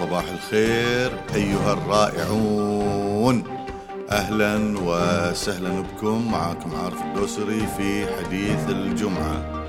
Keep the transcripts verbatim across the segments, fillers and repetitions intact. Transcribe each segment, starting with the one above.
صباح الخير أيها الرائعون، أهلا وسهلا بكم. معاكم عارف الدوسري في حديث الجمعة.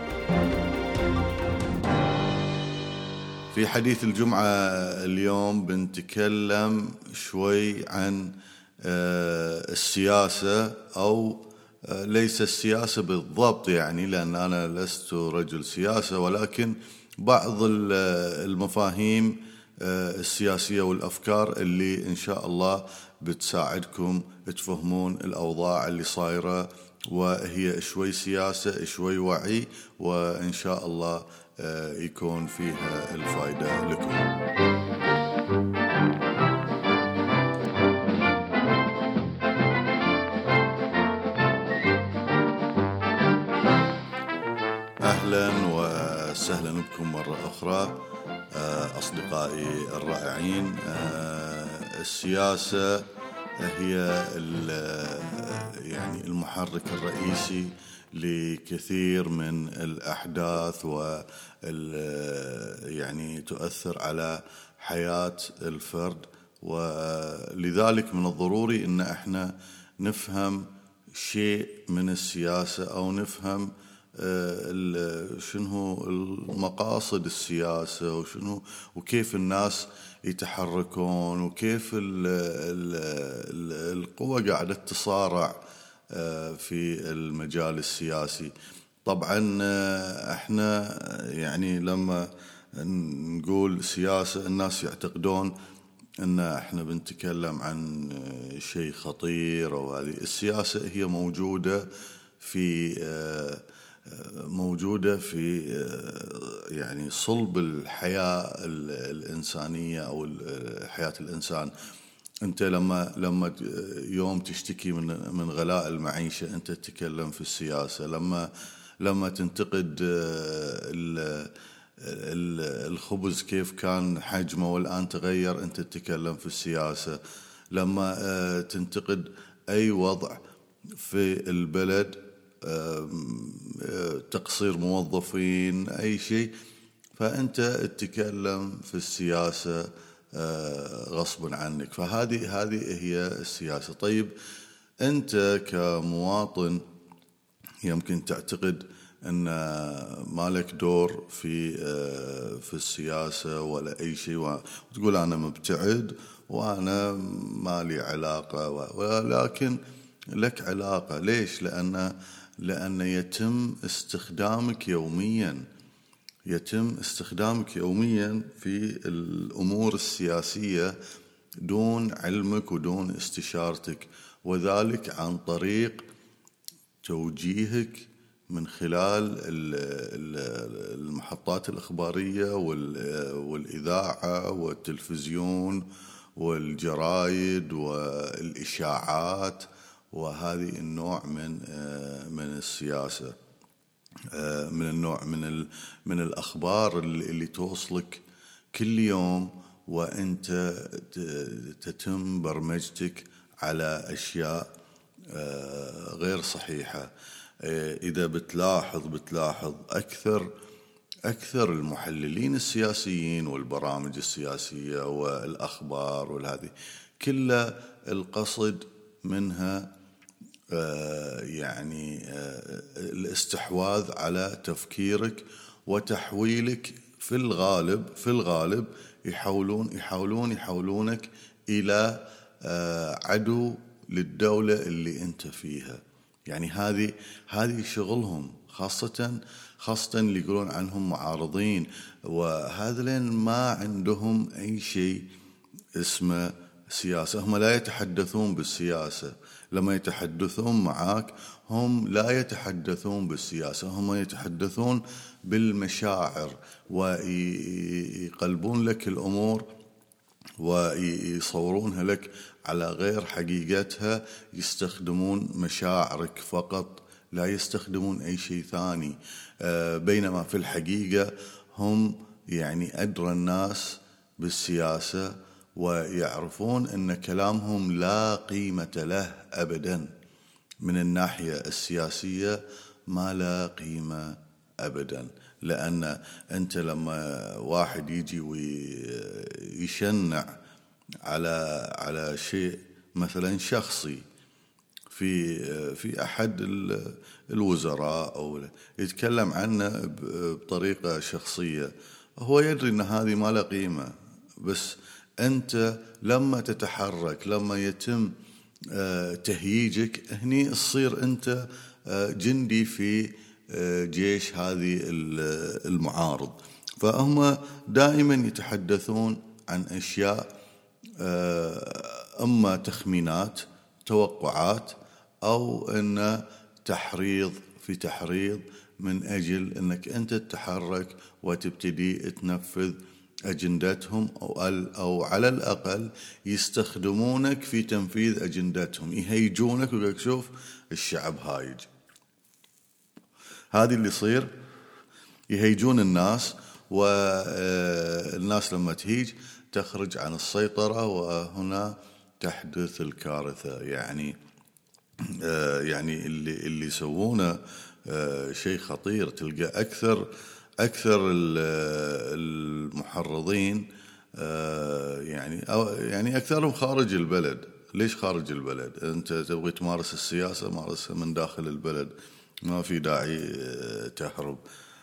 في حديث الجمعة اليوم بنتكلم شوي عن السياسة، أو ليس السياسة بالضبط يعني، لأن أنا لست رجل سياسة، ولكن بعض المفاهيم السياسية والأفكار اللي إن شاء الله بتساعدكم تفهمون الأوضاع اللي صايرة، وهي شوي سياسة شوي وعي، وإن شاء الله يكون فيها الفائدة لكم. أهلا وسهلا بكم مرة أخرى أصدقائي الرائعين. السياسة هي يعني المحرك الرئيسي لكثير من الأحداث، و يعني تؤثر على حياة الفرد، ولذلك من الضروري أن احنا نفهم شيء من السياسة، أو نفهم شنو المقاصد السياسة، وشنو وكيف الناس يتحركون، وكيف ال ال القوى قاعدة تصارع في المجال السياسي. طبعا احنا يعني لما نقول سياسة الناس يعتقدون ان احنا بنتكلم عن شيء خطير، وهذه السياسة هي موجودة في موجودة في يعني صلب الحياة الإنسانية أو حياة الإنسان. أنت لما لما يوم تشتكي من من غلاء المعيشة أنت تتكلم في السياسة، لما لما تنتقد الخبز كيف كان حجمه والآن تغير أنت تتكلم في السياسة، لما تنتقد أي وضع في البلد، تقصير موظفين، أي شيء، فأنت تتكلم في السياسة غصبا عنك. فهذه هذه هي السياسة. طيب أنت كمواطن يمكن تعتقد أن ما لك دور في في السياسة ولا أي شيء، وتقول أنا مبتعد وأنا ما لي علاقة، ولكن لك علاقة. ليش؟ لأن لأن يتم استخدامك يوميا يتم استخدامك يوميا في الأمور السياسية دون علمك ودون استشارتك، وذلك عن طريق توجيهك من خلال المحطات الإخبارية والإذاعة والتلفزيون والجرايد والإشاعات، وهذه النوع من من السياسة، من النوع من من الأخبار اللي توصلك كل يوم، وأنت تتم برمجتك على أشياء غير صحيحة. إذا بتلاحظ بتلاحظ أكثر أكثر المحللين السياسيين والبرامج السياسية والأخبار والهذه كلها القصد منها يعني الاستحواذ على تفكيرك وتحويلك. في الغالب في الغالب يحاولون يحاولون يحولونك إلى عدو للدولة اللي أنت فيها. يعني هذه هذه شغلهم، خاصة خاصة اللي يقولون عنهم معارضين، وهذا لين ما عندهم أي شيء اسمه سياسة. هم لا يتحدثون بالسياسة، لما يتحدثون معك هم لا يتحدثون بالسياسة، هم يتحدثون بالمشاعر، ويقلبون لك الأمور ويصورونها لك على غير حقيقتها، يستخدمون مشاعرك فقط، لا يستخدمون أي شيء ثاني. بينما في الحقيقة هم يعني أدرى الناس بالسياسة، ويعرفون أن كلامهم لا قيمة له أبدا. من الناحية السياسية ما لا قيمة أبدا. لأن أنت لما واحد يجي ويشنع على على شيء مثلا شخصي في في أحد الوزراء أو يتكلم عنه بطريقة شخصية، هو يدري أن هذه ما له قيمة، بس أنت لما تتحرك، لما يتم تهييجك، هني تصير أنت جندي في جيش هذه المعارض. فهم دائما يتحدثون عن أشياء أما تخمينات، توقعات، أو أن تحريض في تحريض من أجل أنك أنت تتحرك وتبتدي تنفذ أجندتهم، أو, أو على الأقل يستخدمونك في تنفيذ أجندتهم، يهيجونك ويقولك شوف الشعب هايج. هذه اللي يصير، يهيجون الناس، والناس لما تهيج تخرج عن السيطرة، وهنا تحدث الكارثة. يعني يعني اللي اللي يسوونه شيء خطير. تلقى أكثر أكثر المحرضين يعني أو يعني أكثرهم خارج البلد. ليش خارج البلد؟ أنت تبغي تمارس السياسة، مارسها من داخل البلد، ما في داعي تهرب.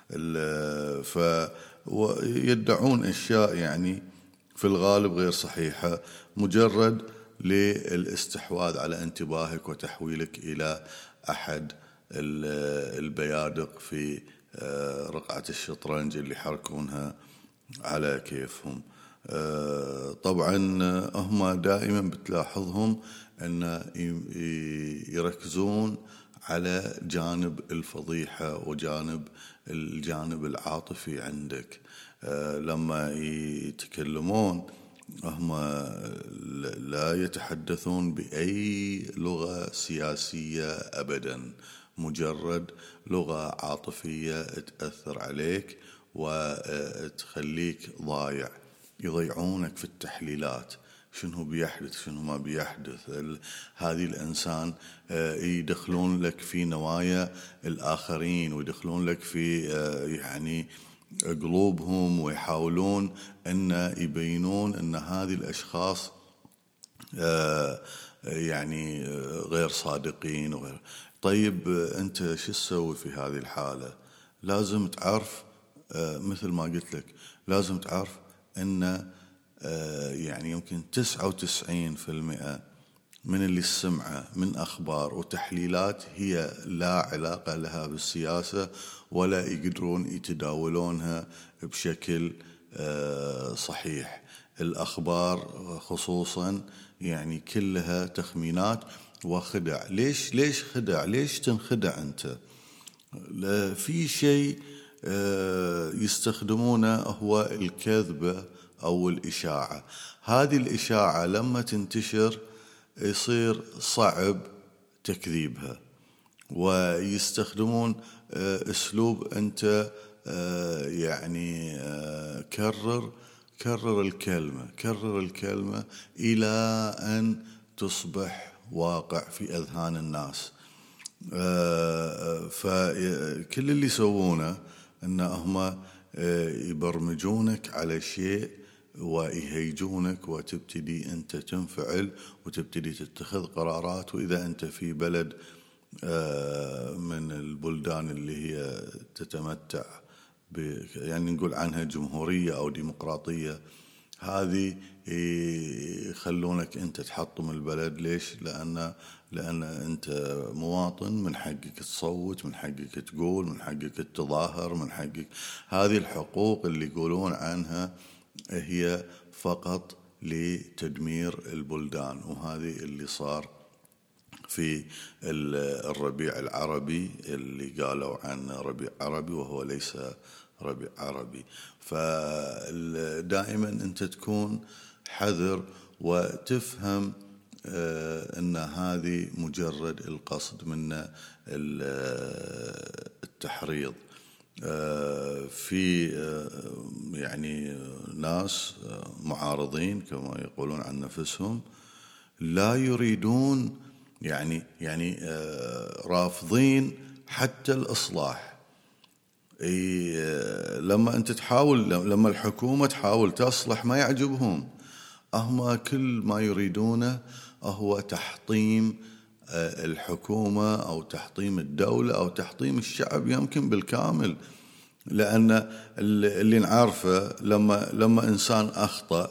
فيدعون أشياء يعني في الغالب غير صحيحة، مجرد للاستحواذ على انتباهك وتحويلك إلى أحد البيادق في رقعة الشطرنج اللي يحركونها على كيفهم. طبعا هم دائما بتلاحظهم أن يركزون على جانب الفضيحة وجانب الجانب العاطفي عندك. لما يتكلمون هم لا يتحدثون بأي لغة سياسية أبدا، مجرد لغة عاطفية تأثر عليك وتخليك ضايع. يضيعونك في التحليلات، شنو بيحدث شنو ما بيحدث. هذه الإنسان يدخلون لك في نوايا الآخرين، ويدخلون لك في يعني قلوبهم، ويحاولون أن يبينون أن هذه الأشخاص يعني غير صادقين وغير. طيب أنت شو تسوي في هذه الحالة؟ لازم تعرف مثل ما قلت لك، لازم تعرف أن يعني يمكن تسعة وتسعين بالمئة من اللي سمعه من أخبار وتحليلات هي لا علاقة لها بالسياسة، ولا يقدرون يتداولونها بشكل صحيح. الأخبار خصوصا يعني كلها تخمينات وخدع. ليش ليش خدع؟ ليش تنخدع أنت؟ في شيء يستخدمونه هو الكذبة أو الإشاعة. هذه الإشاعة لما تنتشر يصير صعب تكذيبها، ويستخدمون أسلوب أنت يعني كرر كرر الكلمة كرر الكلمة إلى أن تصبح واقع في أذهان الناس. فكل اللي يسوونه أنهم يبرمجونك على شيء ويهيجونك، وتبتدي أنت تنفعل وتبتدي تتخذ قرارات. وإذا أنت في بلد من البلدان اللي هي تتمتع يعني نقول عنها جمهورية أو ديمقراطية، هذه يخلونك أنت تحطم البلد. ليش؟ لأن لأن أنت مواطن، من حقك تصوت، من حقك تقول، من حقك تظاهر، من حقك. هذه الحقوق اللي يقولون عنها هي فقط لتدمير البلدان. وهذه اللي صار في الربيع العربي اللي قالوا عنه ربيع عربي وهو ليس ربيع عربي. فدائما أنت تكون حذر وتفهم أن هذه مجرد القصد من التحريض. في يعني ناس معارضين كما يقولون عن نفسهم لا يريدون يعني يعني رافضين حتى الإصلاح. اي لما انت تحاول، لما الحكومة تحاول تصلح ما يعجبهم، هم كل ما يريدونه هو تحطيم الحكومة أو تحطيم الدولة أو تحطيم الشعب يمكن بالكامل. لأن اللي نعرفه لما لما إنسان أخطأ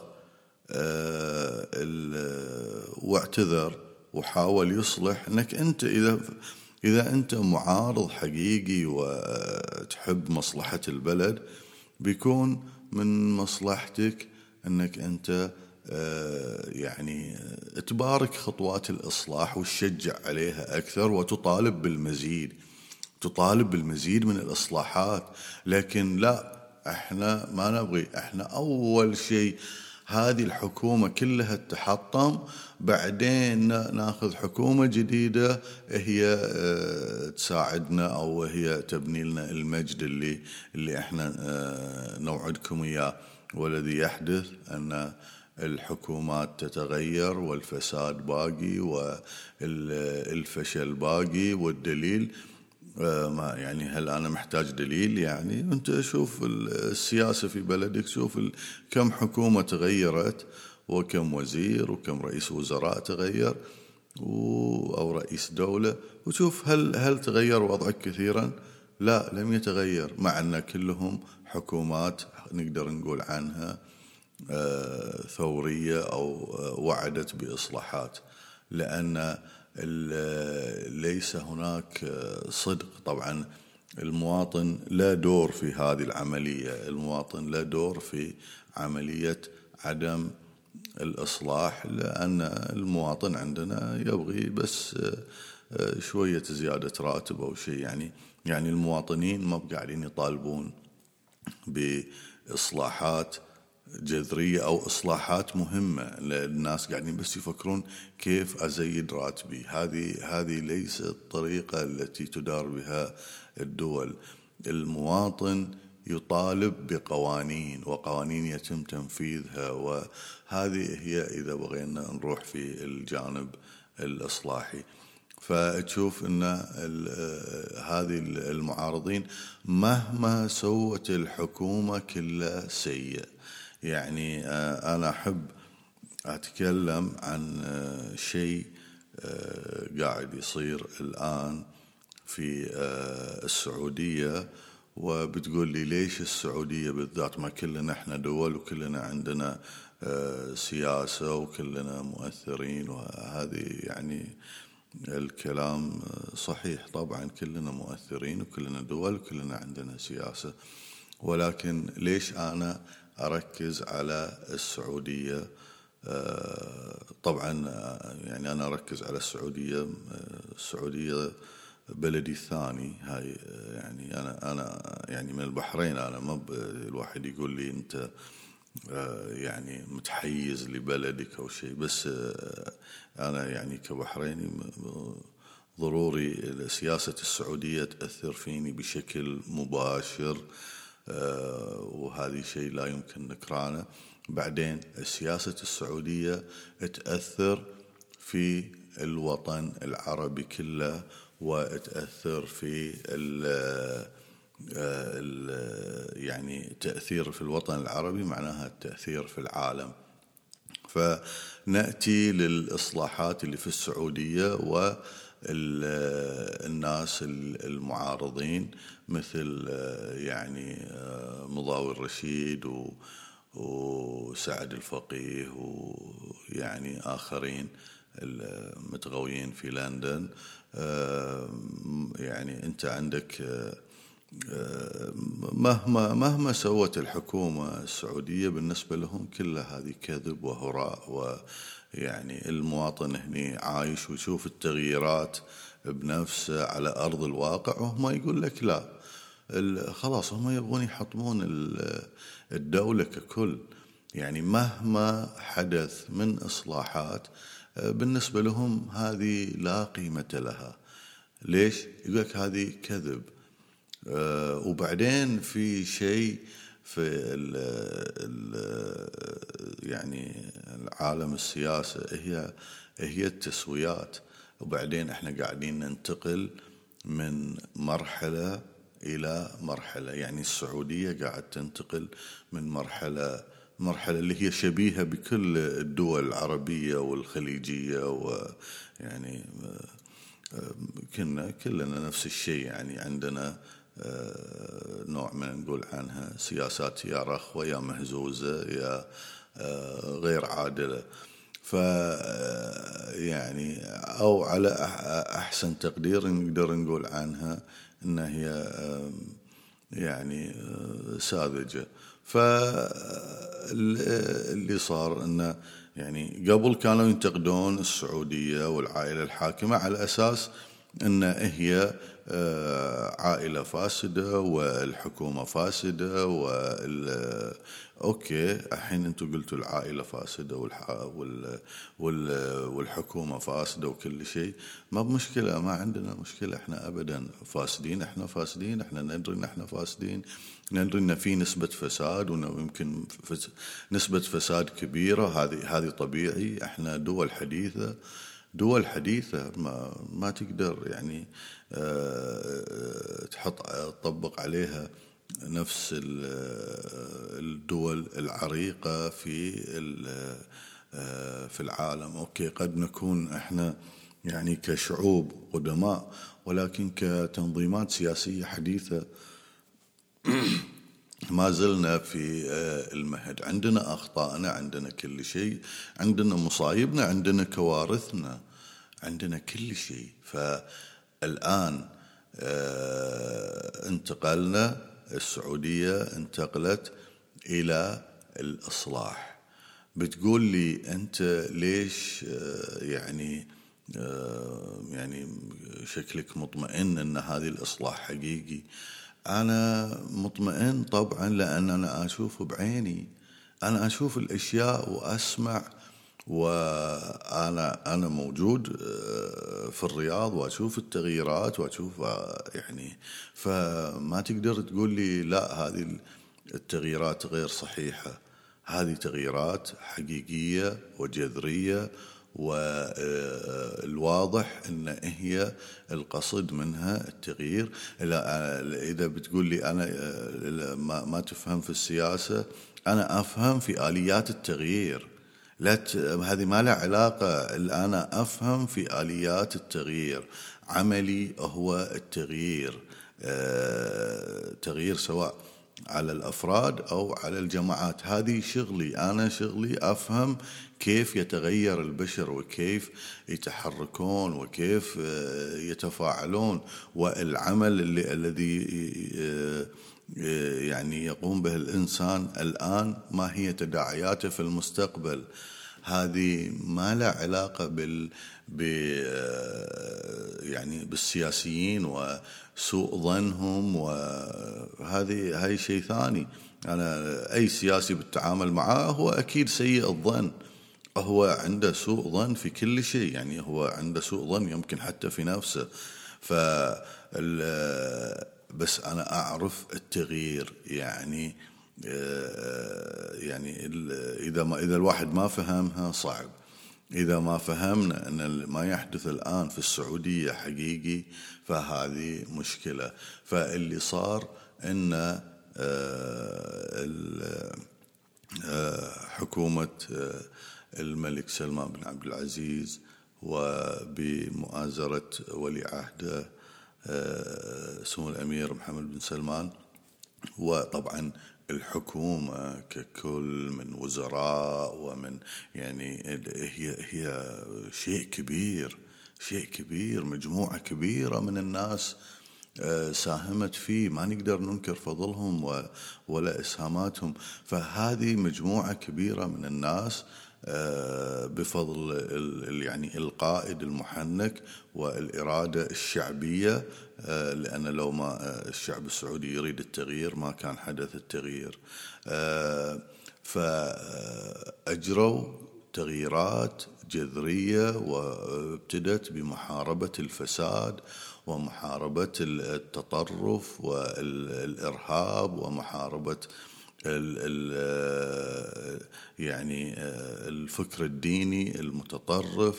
واعتذر وحاول يصلح، انك انت اذا اذا انت معارض حقيقي وتحب مصلحة البلد، بيكون من مصلحتك انك انت يعني تبارك خطوات الإصلاح وتشجع عليها أكثر وتطالب بالمزيد، تطالب بالمزيد من الإصلاحات. لكن لا، احنا ما نبغي، احنا أول شيء هذه الحكومة كلها تحطم، بعدين ناخذ حكومة جديدة هي تساعدنا أو هي تبني لنا المجد اللي اللي احنا نوعدكم إياه. والذي يحدث أن الحكومات تتغير والفساد باقي والفشل باقي. والدليل ما يعني، هل أنا محتاج دليل؟ يعني أنت شوف السياسة في بلدك، شوف كم حكومة تغيرت وكم وزير وكم رئيس وزراء تغير أو رئيس دولة، وشوف هل هل تغير وضعك كثيرا؟ لا، لم يتغير، مع أن كلهم حكومات نقدر نقول عنها ثورية أو وعدت بإصلاحات. لأن ليس هناك صدق. طبعا المواطن لا دور في هذه العملية، المواطن لا دور في عملية عدم الإصلاح، لأن المواطن عندنا يبغي بس شوية زيادة راتب أو شيء. يعني يعني المواطنين ما قاعدين يطالبون بإصلاحات جذرية أو إصلاحات مهمة. الناس قاعدين بس يفكرون كيف أزيد راتبي. هذه هذه ليست الطريقة التي تدار بها الدول. المواطن يطالب بقوانين، وقوانين يتم تنفيذها، وهذه هي إذا بغينا نروح في الجانب الإصلاحي. فتشوف أن هذه المعارضين مهما سوت الحكومة كلها سيء. يعني أنا أحب أتكلم عن شيء قاعد يصير الآن في السعودية، وبتقول لي ليش السعودية بالذات؟ ما كلنا احنا دول وكلنا عندنا سياسة وكلنا مؤثرين، وهذه يعني الكلام صحيح. طبعا كلنا مؤثرين وكلنا دول وكلنا عندنا سياسة، ولكن ليش أنا أركز على السعودية؟ طبعا يعني أنا أركز على السعودية. السعودية بلدي الثاني. هاي يعني أنا أنا يعني من البحرين. أنا ما الواحد يقول لي أنت يعني متحيز لبلدك أو شيء، بس أنا يعني كبحريني ضروري سياسة السعودية تأثر فيني بشكل مباشر، وهذه شيء لا يمكن نكرانه. بعدين السياسة السعودية تأثر في الوطن العربي كله، وتأثر في ال يعني تأثير في الوطن العربي معناها التأثير في العالم. فنأتي للإصلاحات اللي في السعودية والناس المعارضين مثل يعني مضاوي الرشيد وسعد الفقيه ويعني آخرين المتغويين في لندن. يعني أنت عندك مهما مهما سوت الحكومة السعودية بالنسبة لهم كلها هذه كذب وهراء. ويعني المواطن هنا عايش ويشوف التغييرات بنفسه على أرض الواقع، وهم يقول لك لا، خلاص هم يبغون يحطمون الدولة ككل. يعني مهما حدث من إصلاحات بالنسبة لهم هذه لا قيمة لها. ليش؟ يقول لك هذه كذب. أه وبعدين في شيء في ال ال يعني العالم السياسة هي هي التسويات. وبعدين احنا قاعدين ننتقل من مرحلة إلى مرحلة، يعني السعودية قاعد تنتقل من مرحلة مرحلة اللي هي شبيهة بكل الدول العربية والخليجية، ويعني كنا كلنا نفس الشيء، يعني عندنا نوع من نقول عنها سياسات يا رخوة يا مهزوزة يا غير عادلة. ف يعني أو على أحسن تقدير نقدر نقول عنها إن هي يعني ساذجة. فاللي صار إنه يعني قبل كانوا ينتقدون السعودية والعائلة الحاكمة على أساس إن هي عائلة فاسدة والحكومة فاسدة، وال أوكي الحين أنتم قلتوا العائلة فاسدة والح... وال... وال... والحكومة فاسدة وكل شيء، ما بمشكلة، ما عندنا مشكلة، إحنا أبدا فاسدين، إحنا فاسدين، إحنا ندري إن إحنا فاسدين، ندري إن في نسبة فساد ويمكن فس... نسبة فساد كبيرة، هذه هذه طبيعي. إحنا دول حديثة، دول حديثة ما ما تقدر يعني أه تحط تطبق عليها نفس الدول العريقة في في العالم. أوكي قد نكون إحنا يعني كشعوب قدماء، ولكن كتنظيمات سياسية حديثة ما زلنا في المهد. عندنا أخطائنا، عندنا كل شيء، عندنا مصايبنا، عندنا كوارثنا، عندنا كل شيء. فالآن انتقلنا، السعودية انتقلت إلى الإصلاح. بتقول لي أنت ليش يعني يعني شكلك مطمئن أن هذه الإصلاح حقيقي؟ أنا مطمئن طبعا لأن أنا أشوف بعيني، أنا أشوف الأشياء وأسمع، وأنا أنا موجود في الرياض وأشوف التغييرات وأشوف يعني، فما تقدر تقول لي لا هذه التغييرات غير صحيحة. هذه تغييرات حقيقية وجذرية، والواضح أن هي القصد منها التغيير. إذا بتقول لي أنا ما تفهم في السياسة، أنا أفهم في آليات التغيير، لا ت... هذه ما لها علاقة. أنا أفهم في آليات التغيير، عملي هو التغيير، أه... تغيير سواء على الأفراد أو على الجماعات. هذه شغلي، أنا شغلي أفهم كيف يتغير البشر وكيف يتحركون وكيف يتفاعلون، والعمل اللي الذي يعني يقوم به الإنسان الآن ما هي تداعياته في المستقبل. هذه ما لها علاقة بال ب يعني بالسياسيين وسوء ظنهم، وهذه هاي شيء ثاني. أنا أي سياسي بالتعامل معه هو أكيد سيء الظن، هو عنده سوء ظن في كل شيء، يعني هو عنده سوء ظن يمكن حتى في نفسه. ف بس أنا أعرف التغيير، يعني يعني إذا ما إذا الواحد ما فهمها صعب. إذا ما فهمنا أن ما يحدث الآن في السعودية حقيقي فهذه مشكلة. فاللي صار أن حكومة الملك سلمان بن عبد العزيز وبمؤازرة ولي عهده سمو الأمير محمد بن سلمان، وطبعا الحكومة ككل من وزراء ومن يعني هي هي شيء كبير، شيء كبير، مجموعة كبيرة من الناس ساهمت فيه، ما نقدر ننكر فضلهم ولا إسهاماتهم. فهذه مجموعة كبيرة من الناس بفضل يعني القائد المحنك والإرادة الشعبية، لأن لو ما الشعب السعودي يريد التغيير ما كان حدث التغيير. فأجروا تغييرات جذرية، وابتدت بمحاربة الفساد ومحاربة التطرف والإرهاب ومحاربة ال ال يعني الفكر الديني المتطرف،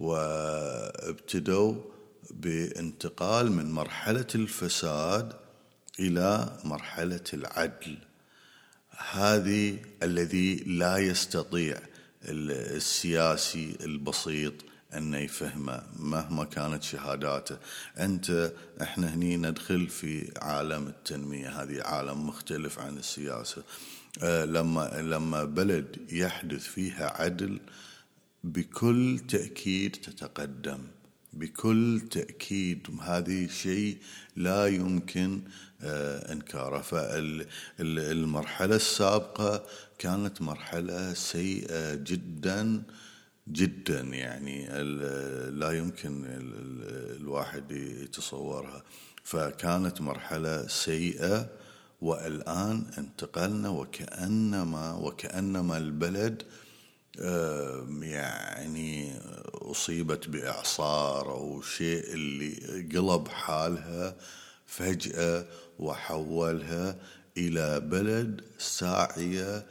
وابتدوا بانتقال من مرحلة الفساد إلى مرحلة العدل. هذه الذي لا يستطيع السياسي البسيط أن يفهمه مهما كانت شهاداته. أنت إحنا هني ندخل في عالم التنمية، هذه عالم مختلف عن السياسة. أه لما لما بلد يحدث فيها عدل بكل تأكيد تتقدم، بكل تأكيد. هذه شيء لا يمكن آه إنكاره. فالمرحلة السابقة كانت مرحلة سيئة جدا جدا، يعني لا يمكن الواحد يتصورها. فكانت مرحلة سيئة، والآن انتقلنا وكأنما وكأنما البلد يعني أصيبت بإعصار أو شيء اللي قلب حالها فجأة وحولها إلى بلد ساعية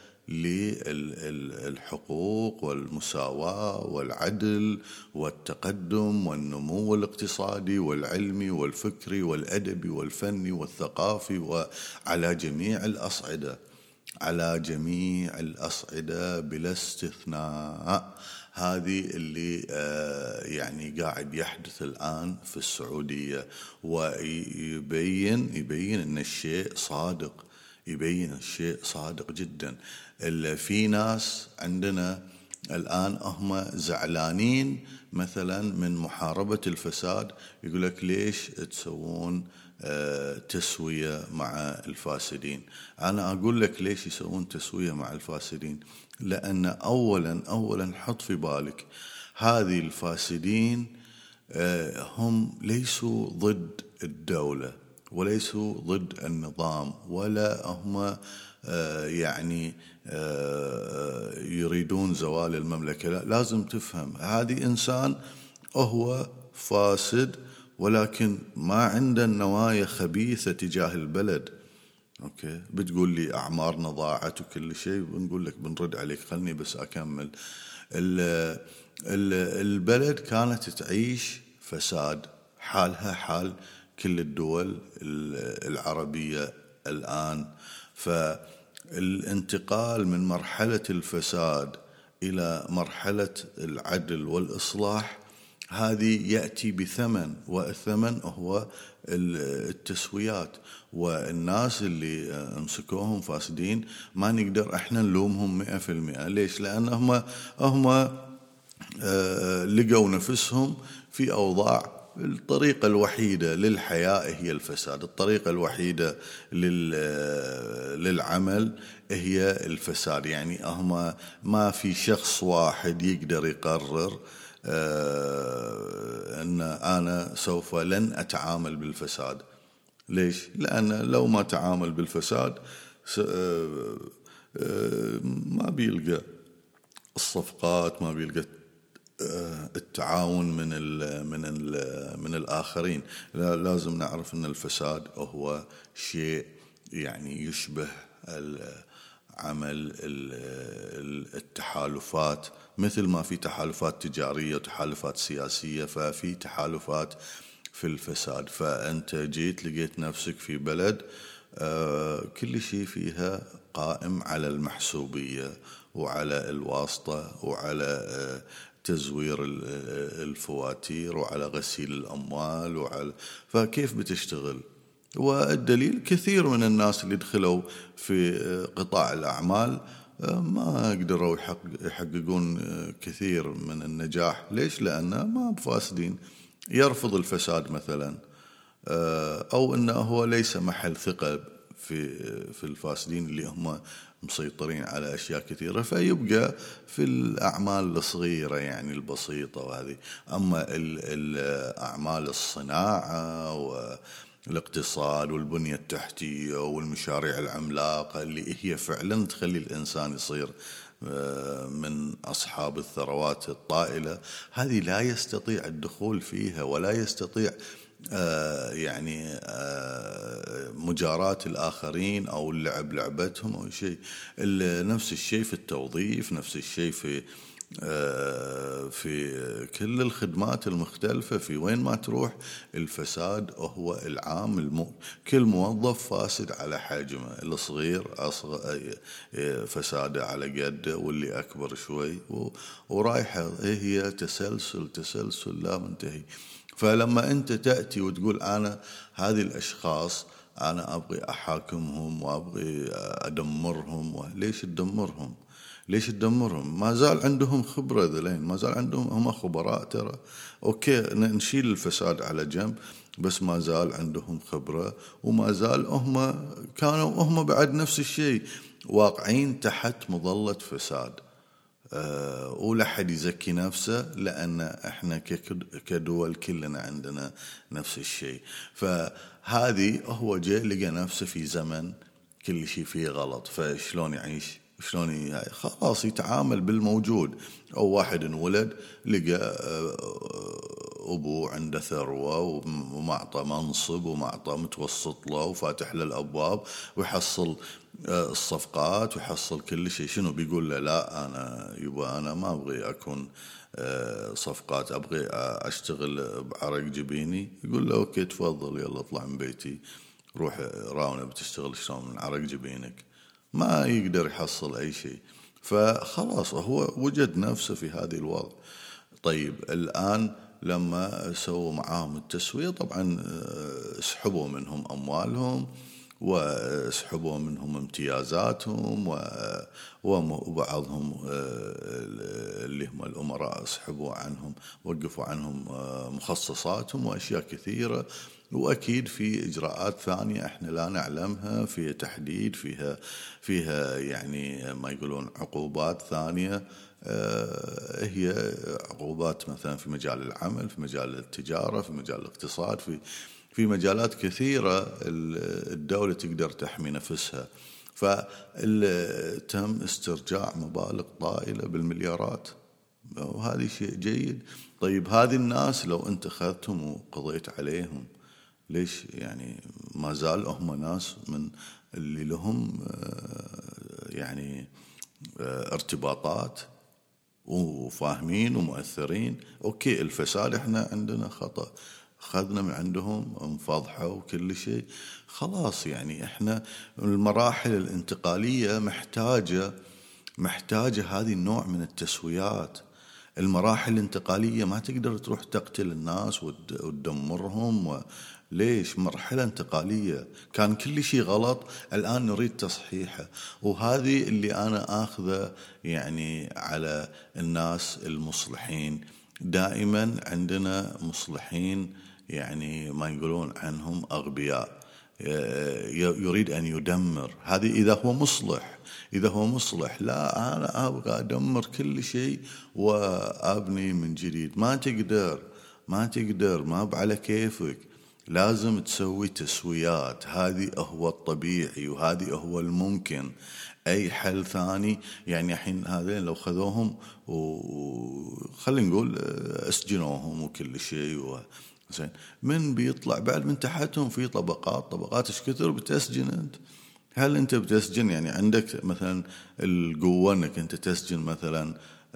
للحقوق والمساواة والعدل والتقدم والنمو الاقتصادي والعلمي والفكري والأدبي والفني والثقافي، وعلى جميع الأصعدة، على جميع الأصعدة بلا استثناء. هذه اللي آه يعني قاعد يحدث الآن في السعودية، ويبين يبين أن الشيء صادق، يبين الشيء صادق جدا. في ناس عندنا الآن هم زعلانين مثلا من محاربة الفساد، يقول لك ليش تسوون تسوية مع الفاسدين؟ أنا أقول لك ليش يسوون تسوية مع الفاسدين. لأن أولا أولا حط في بالك هذه الفاسدين هم ليسوا ضد الدولة وليسوا ضد النظام، ولا هم يعني يريدون زوال المملكة. لا، لازم تفهم هذه إنسان هو فاسد ولكن ما عنده نوايا خبيثة تجاه البلد. أوكي، بتقول لي أعمارنا ضاعت وكل شيء، بنقول لك بنرد عليك، خلني بس أكمل. البلد كانت تعيش فساد، حالها حال كل الدول العربية الآن. فالانتقال من مرحلة الفساد إلى مرحلة العدل والإصلاح هذه يأتي بثمن، والثمن هو التسويات. والناس اللي امسكوهم فاسدين ما نقدر احنا نلومهم مئة في المئة. ليش؟ لأنهم هم لقوا نفسهم في أوضاع الطريقة الوحيدة للحياة هي الفساد، الطريقة الوحيدة للعمل هي الفساد. يعني هم ما في شخص واحد يقدر يقرر آه أن أنا سوف لن أتعامل بالفساد. ليش؟ لأن لو ما تعامل بالفساد آه آه ما بيلقى الصفقات، ما بيلقى آه التعاون من ال من ال من الآخرين. لازم نعرف أن الفساد هو شيء يعني يشبه عمل التحالفات، مثل ما في تحالفات تجارية وتحالفات سياسية، ففي تحالفات في الفساد. فأنت جيت لقيت نفسك في بلد آه كل شيء فيها قائم على المحسوبية وعلى الواسطة وعلى آه تزوير الفواتير وعلى غسيل الأموال وعلى، فكيف بتشتغل؟ والدليل كثير من الناس اللي دخلوا في قطاع الأعمال ما قدروا يحققون كثير من النجاح. ليش؟ لأنه ما بفاسدين. يرفض الفساد مثلا، أو أنه هو ليس محل ثقة في في الفاسدين اللي هم مسيطرين على أشياء كثيرة، فيبقى في الأعمال الصغيرة يعني البسيطة وهذه. أما الأعمال الصناعة و الاقتصاد والبنية التحتية والمشاريع العملاقة اللي هي فعلا تخلي الإنسان يصير من أصحاب الثروات الطائلة، هذه لا يستطيع الدخول فيها ولا يستطيع يعني مجاراة الآخرين أو اللعب لعبتهم أو شيء. نفس الشيء في التوظيف، نفس الشيء في في كل الخدمات المختلفة، في وين ما تروح الفساد هو العام. الم... كل موظف فاسد على حجمه، الصغير أصغر فساده على قده، واللي أكبر شوي و... ورايحة هي تسلسل تسلسل لا منتهي. فلما أنت تأتي وتقول أنا هذه الأشخاص أنا أبغي أحاكمهم وأبغي أدمرهم، ليش تدمرهم؟ ليش تدمرهم؟ ما زال عندهم خبرة ذلين، ما زال عندهم، هم خبراء ترى. أوكي نشيل الفساد على جنب، بس ما زال عندهم خبرة، وما زال هم كانوا هم بعد نفس الشيء واقعين تحت مظلة فساد. أه ولا حد يزكي نفسه، لأن احنا كدول كلنا عندنا نفس الشيء. فهذه هو جاء لقى نفسه في زمن كل شيء فيه غلط، فشلون يعيش؟ شلون خلاص يتعامل بالموجود؟ أو واحد انولد لقى أبوه عنده ثروة ومعطى منصب ومعطى متوسط له وفاتح له الأبواب ويحصل الصفقات ويحصل كل شيء، شنو بيقول له؟ لا أنا يبا أنا ما أبغي أكون صفقات، أبغي أشتغل بعرق جبيني. يقول له أوكي تفضل، يلا اطلع من بيتي روح راونة بتشتغل شلون من عرق جبينك؟ ما يقدر يحصل أي شيء. فخلاص هو وجد نفسه في هذه الوضع. طيب الآن لما سووا معاهم التسوية، طبعا سحبوا منهم أموالهم وسحبوا منهم امتيازاتهم، وبعضهم اللي هم الأمراء سحبوا عنهم، وقفوا عنهم مخصصاتهم وأشياء كثيرة. وأكيد في إجراءات ثانية إحنا لا نعلمها، فيها تحديد، فيها فيها يعني ما يقولون عقوبات ثانية. هي عقوبات مثلا في مجال العمل، في مجال التجارة، في مجال الاقتصاد، في في مجالات كثيرة الدولة تقدر تحمي نفسها. فتم استرجاع مبالغ طائلة بالمليارات، وهذا شيء جيد. طيب هذه الناس لو أنت أخذتهم وقضيت عليهم، ليش يعني ما زال هم ناس من اللي لهم يعني ارتباطات وفاهمين ومؤثرين؟ أوكي الفساد إحنا عندنا خطأ، أخذنا من عندهم انفضحوا وكل شيء، خلاص يعني إحنا المراحل الانتقالية محتاجة محتاجة هذه النوع من التسويات. المراحل الانتقالية ما تقدر تروح تقتل الناس وتدمرهم. ليش؟ مرحلة انتقالية، كان كل شيء غلط الآن نريد تصحيحه. وهذه اللي أنا آخذه يعني على الناس المصلحين. دائما عندنا مصلحين يعني ما يقولون عنهم أغبياء، يريد أن يدمر. هذه إذا هو مصلح، إذا هو مصلح لا أنا أبغى أدمر كل شيء وأبني من جديد. ما تقدر ما تقدر ما على كيفك، لازم تسوي تسويات. هذه هو الطبيعي وهذه هو الممكن. أي حل ثاني يعني الحين هذين لو خذوهم وخلينا نقول أسجنوهم وكل شيء و زين، من بيطلع بعد من تحتهم في طبقات طبقات ايش كثر بتسجن انت؟ هل انت بتسجن يعني عندك مثلا القوة انك انت تسجن مثلا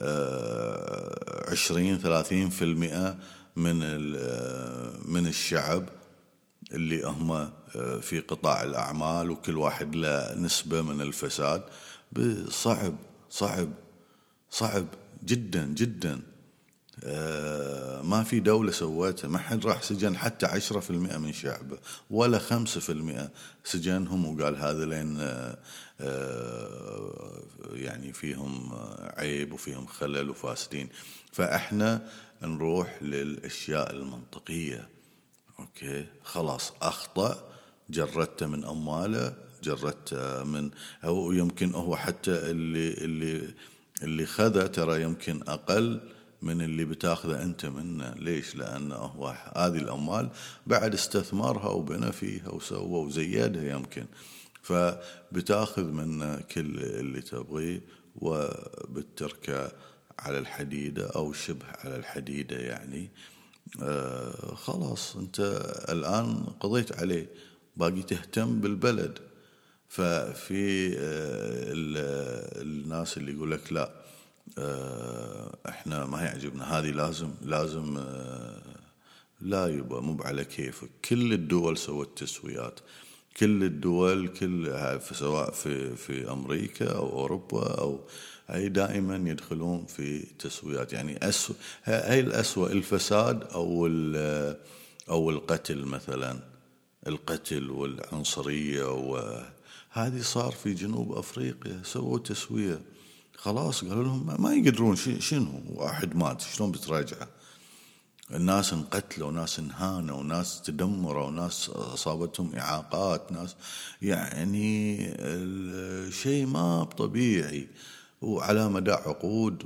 عشرين ثلاثين في المئة من من الشعب اللي هم في قطاع الأعمال وكل واحد له نسبة من الفساد؟ صعب صعب صعب جدا جدا. آه ما في دولة سوتها، ما حد راح سجن حتى عشرة في المئة من شعبه ولا خمسة في المئة سجنهم وقال هذا لين آه آه يعني فيهم عيب وفيهم خلل وفاسدين. فإحنا نروح للأشياء المنطقية. أوكي خلاص أخطأ، جردته من أمواله، جردته من، أو يمكن هو حتى اللي اللي اللي خذه ترى يمكن أقل من اللي بتاخذه أنت منه. ليش؟ لأنه هو هذه الأموال بعد استثمارها وبنى فيها وسوى وزيدها يمكن، فبتاخذ من كل اللي تبغيه وبتركه على الحديدة أو شبه على الحديدة يعني. آه خلاص أنت الآن قضيت عليه، باقي تهتم بالبلد. ففي آه الناس اللي يقول لك لا احنا ما يعجبنا هذه، لازم لازم لا يبقى مو على كيفك. كل الدول سوت تسويات، كل الدول، كل سواء في في امريكا او اوروبا او اي، دائما يدخلون في تسويات. يعني أسوأ، هاي الأسوأ، الفساد او او القتل مثلا، القتل والعنصرية، وهذه صار في جنوب افريقيا. سووا تسوية، خلاص قالوا لهم ما يقدرون، شنو واحد مات شلون بتراجعه؟ الناس انقتلوا، ناس انهانوا، ناس تدمروا، ناس أصابتهم إعاقات، ناس يعني الشيء ما طبيعي. وعلى مدى عقود،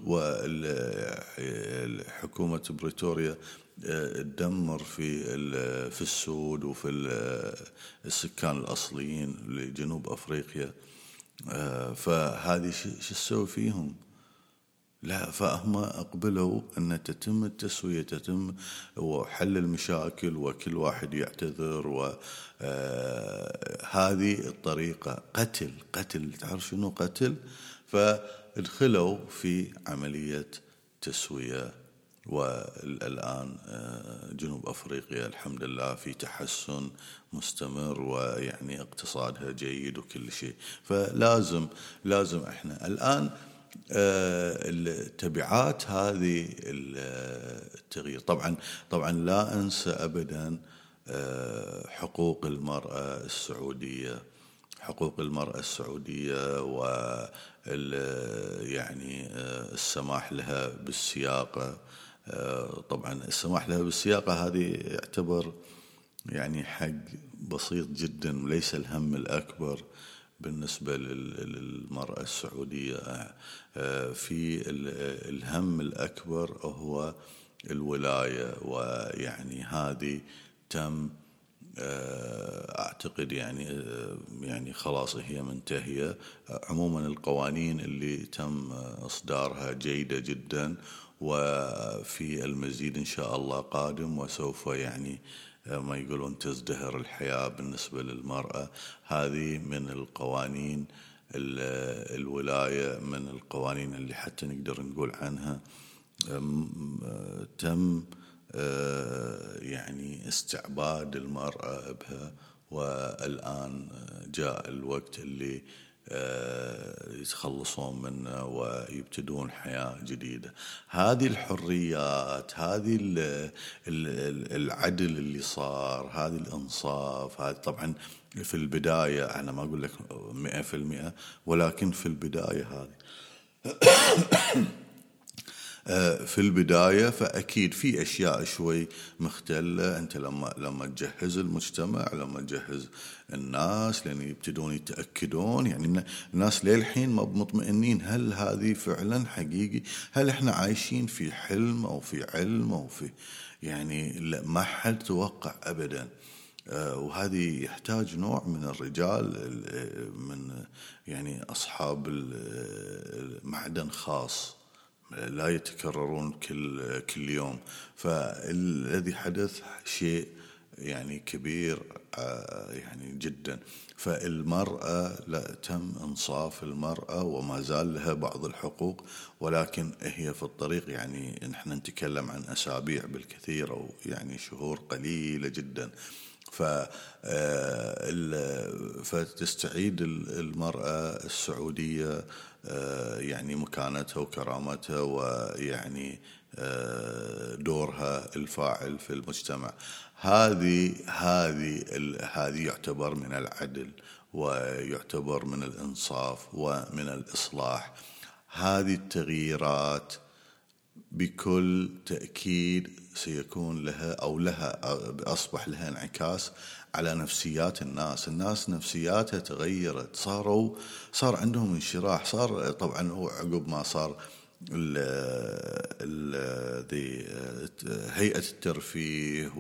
وحكومة بريتوريا تدمر في في السود وفي السكان الأصليين لجنوب أفريقيا. فهذه شو تسوي فيهم؟ لا، فهم أقبلوا أن تتم التسوية، تتم وحل المشاكل، وكل واحد يعتذر، وهذه الطريقة. قتل قتل تعرف شنو قتل؟ فادخلوا في عملية تسوية. والآن جنوب أفريقيا الحمد لله في تحسن مستمر، ويعني اقتصادها جيد وكل شيء. فلازم لازم احنا الآن التبعات هذه التغيير. طبعا طبعا لا انسى ابدا حقوق المرأة السعودية، حقوق المرأة السعودية، و يعني السماح لها بالسياقة. طبعا السماح لها بالسياقة هذه يعتبر يعني حق بسيط جدا، ليس الهم الأكبر بالنسبة للمرأة السعودية. في الهم الأكبر هو الولاية، ويعني هذه تم أعتقد يعني يعني خلاص هي منتهية. عموما القوانين اللي تم إصدارها جيدة جدا، وفي المزيد إن شاء الله قادم، وسوف يعني ما يقولون تزدهر الحياة بالنسبة للمرأة. هذه من القوانين، الولاية من القوانين اللي حتى نقدر نقول عنها تم يعني استعباد المرأة بها، والآن جاء الوقت اللي يتخلصون منه ويبتدون حياة جديدة. هذه الحريات، هذه العدل اللي صار، هذه الإنصاف، هذه طبعا في البداية، أنا ما أقول لك مئة في المئة، ولكن في البداية هذه في البداية. فأكيد في أشياء شوي مختلة. أنت لما لما تجهز المجتمع، لما تجهز الناس لأن يبتدون يتأكدون، يعني الناس للحين ما مطمئنين، هل هذه فعلا حقيقي؟ هل إحنا عايشين في حلم أو في علم أو في يعني لا، ما حد توقع أبدا. وهذه يحتاج نوع من الرجال، من يعني أصحاب معدن خاص لا يتكررون كل كل يوم. فالذي حدث شيء يعني كبير يعني جدا. فالمرأة لا، تم إنصاف المرأة وما زال لها بعض الحقوق، ولكن هي في الطريق. يعني نحن نتكلم عن أسابيع بالكثير، أو يعني شهور قليلة جدا. ف فتستعيد المرأة السعودية يعني مكانتها وكرامتها، ويعني دورها الفاعل في المجتمع. هذه هذه هذه يعتبر من العدل، ويعتبر من الإنصاف ومن الإصلاح. هذه التغييرات بكل تأكيد سيكون لها أو لها أصبح لها انعكاس على نفسيات الناس. الناس نفسياتها تغيرت، صاروا صار عندهم انشراح. صار طبعا هو عقب ما صار ال ال هيئة الترفيه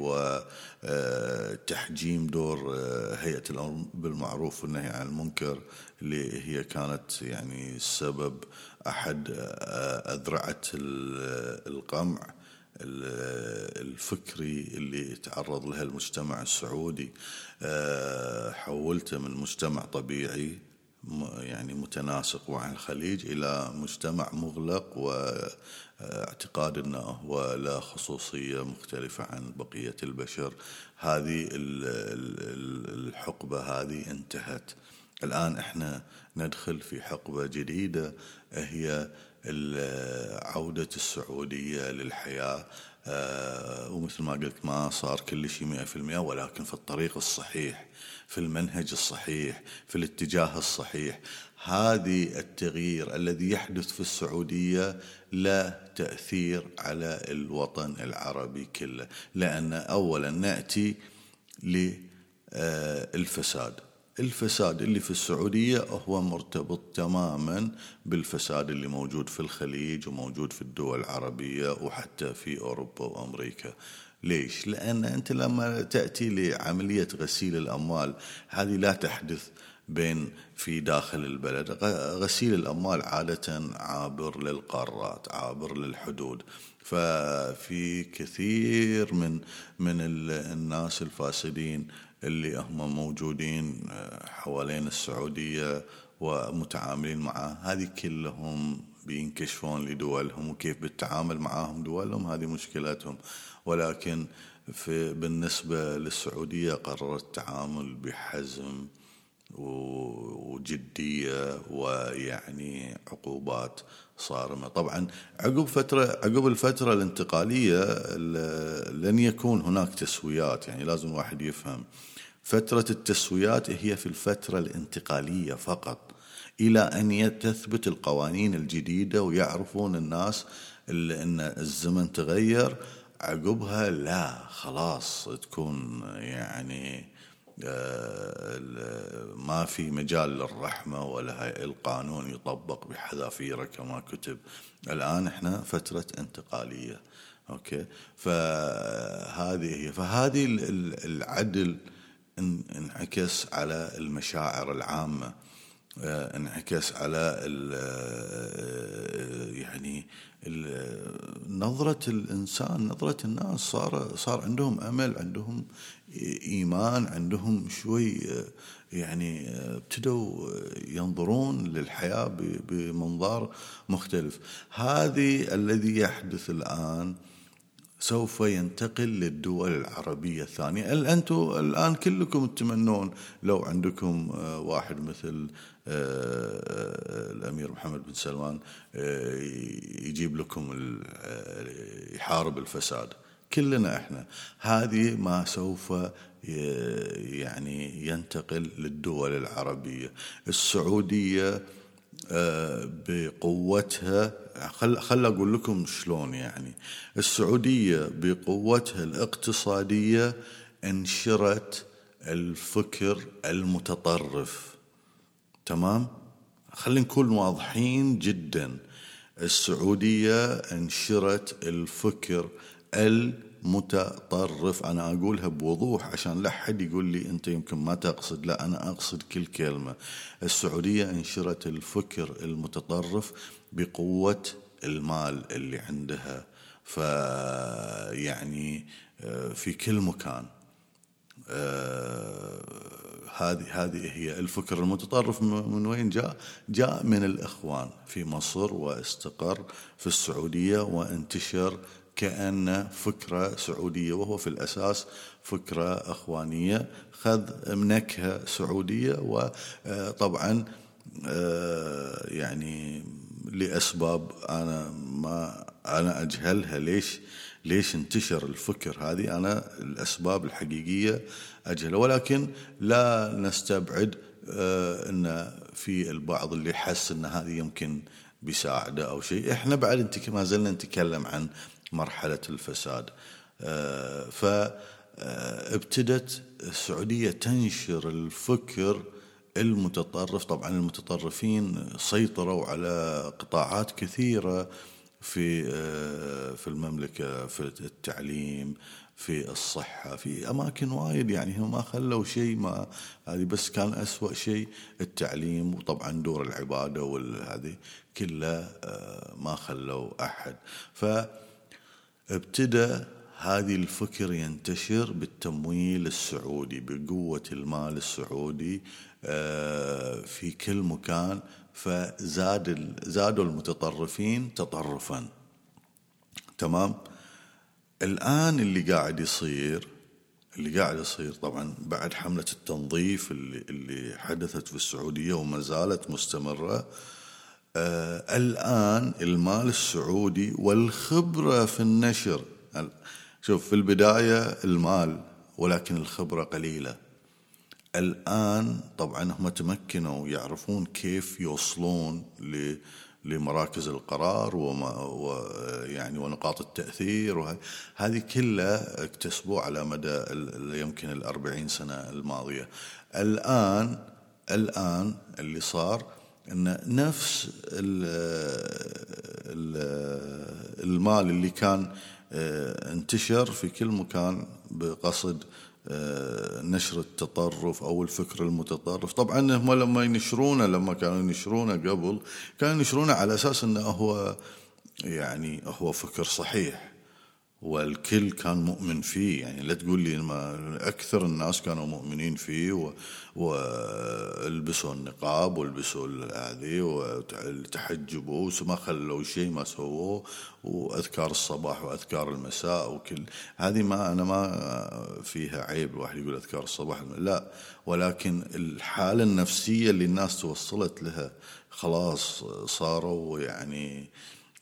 وتحجيم دور هيئة الأمر بالمعروف والنهي عن المنكر، اللي هي كانت يعني السبب أحد أذرعة القمع الفكري اللي تعرض لها المجتمع السعودي. حولته من مجتمع طبيعي يعني متناسق مع الخليج إلى مجتمع مغلق، واعتقاد أنه هو لا خصوصية مختلفة عن بقية البشر. هذه الحقبة هذه انتهت. الآن احنا ندخل في حقبة جديدة، هي عودة السعودية للحياة. آه ومثل ما قلت ما صار كل شيء مئة في المئة، ولكن في الطريق الصحيح، في المنهج الصحيح، في الاتجاه الصحيح. هذه التغيير الذي يحدث في السعودية له تأثير على الوطن العربي كله، لأن أولا نأتي للفساد. الفساد اللي في السعودية هو مرتبط تماما بالفساد اللي موجود في الخليج وموجود في الدول العربية وحتى في أوروبا وأمريكا. ليش؟ لأن أنت لما تأتي لعملية غسيل الأموال، هذه لا تحدث بين في داخل البلد. غسيل الأموال عادة عابر للقارات، عابر للحدود. ففي كثير من من الناس الفاسدين اللي هم موجودين حوالين السعودية ومتعاملين معه، هذه كلهم بينكشفون لدولهم، وكيف بالتعامل معهم دولهم هذه مشكلتهم. ولكن في بالنسبة للسعودية قررت التعامل بحزم وجدية، ويعني عقوبات صارمة. طبعا عقب فترة عقب الفترة الانتقالية لن يكون هناك تسويات، يعني لازم واحد يفهم فترة التسويات هي في الفترة الانتقالية فقط، إلى أن تثبت القوانين الجديدة ويعرفون الناس أن الزمن تغير. عقبها لا، خلاص تكون يعني ما في مجال للرحمة ولا القانون يطبق بحذافيره كما كتب. الآن احنا فترة انتقالية. أوكي، فهذه هي فهذه العدل انعكس على المشاعر العامة، انعكس على يعني نظرة الإنسان، نظرة الناس. صار صار عندهم أمل، عندهم إيمان، عندهم شوي يعني ابتدوا ينظرون للحياة بمنظار مختلف. هذه الذي يحدث الآن سوف ينتقل للدول العربية الثانية. أنتم الآن كلكم تتمنون لو عندكم واحد مثل الأمير محمد بن سلمان يجيب لكم يحارب الفساد. كلنا إحنا هذه ما سوف يعني ينتقل للدول العربية. السعودية بقوتها، خل خل أقول لكم شلون. يعني السعودية بقوتها الاقتصادية انشرت الفكر المتطرف. تمام، خلينا نكون واضحين جدا. السعودية انشرت الفكر المتطرف. أنا أقولها بوضوح عشان لا حد يقول لي أنت يمكن ما تقصد. لا، أنا أقصد كل كلمة. السعودية انشرت الفكر المتطرف بقوة المال اللي عندها. فيعني في كل مكان هذه هذه هي الفكر المتطرف. من وين جاء؟ جاء من الإخوان في مصر، واستقر في السعودية وانتشر كأنه فكرة سعودية، وهو في الأساس فكرة أخوانية، خذ نكهة سعودية. وطبعا يعني لأسباب أنا ما أنا أجهلها، ليش ليش انتشر الفكر هذه، أنا الأسباب الحقيقية أجهلها. ولكن لا نستبعد أن في البعض اللي حس أن هذه يمكن بيساعده أو شيء. إحنا بعد انت ما زلنا نتكلم عن مرحلة الفساد. فابتدت السعودية تنشر الفكر المتطرف. طبعا المتطرفين سيطروا على قطاعات كثيرة في في المملكة، في التعليم، في الصحة، في أماكن وايد. يعني هم ما خلوا شيء، ما هذه بس كان أسوأ شيء التعليم. وطبعا دور العبادة والهذه كلها ما خلوا أحد. فابتدى هذه الفكر ينتشر بالتمويل السعودي، بقوة المال السعودي في كل مكان، فزاد زادوا المتطرفين تطرفا. تمام. الآن اللي قاعد يصير اللي قاعد يصير طبعا بعد حملة التنظيف اللي, اللي حدثت في السعودية وما زالت مستمرة، آه الآن المال السعودي والخبرة في النشر. شوف، في البداية المال ولكن الخبرة قليلة. الآن طبعا هم تمكنوا يعرفون كيف يوصلون لمراكز القرار وما ويعني ونقاط التأثير، وهذه كلها اكتسبوا على مدى يمكن الأربعين سنة الماضية. الآن الآن اللي صار إن نفس المال اللي كان انتشر في كل مكان بقصد نشر التطرف أو الفكر المتطرف. طبعا هم لما ينشرونه لما كانوا ينشرونه قبل كانوا ينشرونه على أساس أنه هو يعني هو فكر صحيح والكل كان مؤمن فيه. يعني لا تقول لي ما أكثر الناس كانوا مؤمنين فيه والبسوا النقاب والبسوا هذه وتحجبوا وما خلوا شيء ما سووه، وأذكار الصباح وأذكار المساء وكل هذه. ما أنا ما فيها عيب الواحد يقول أذكار الصباح، لا، ولكن الحالة النفسية اللي الناس توصلت لها خلاص صاروا يعني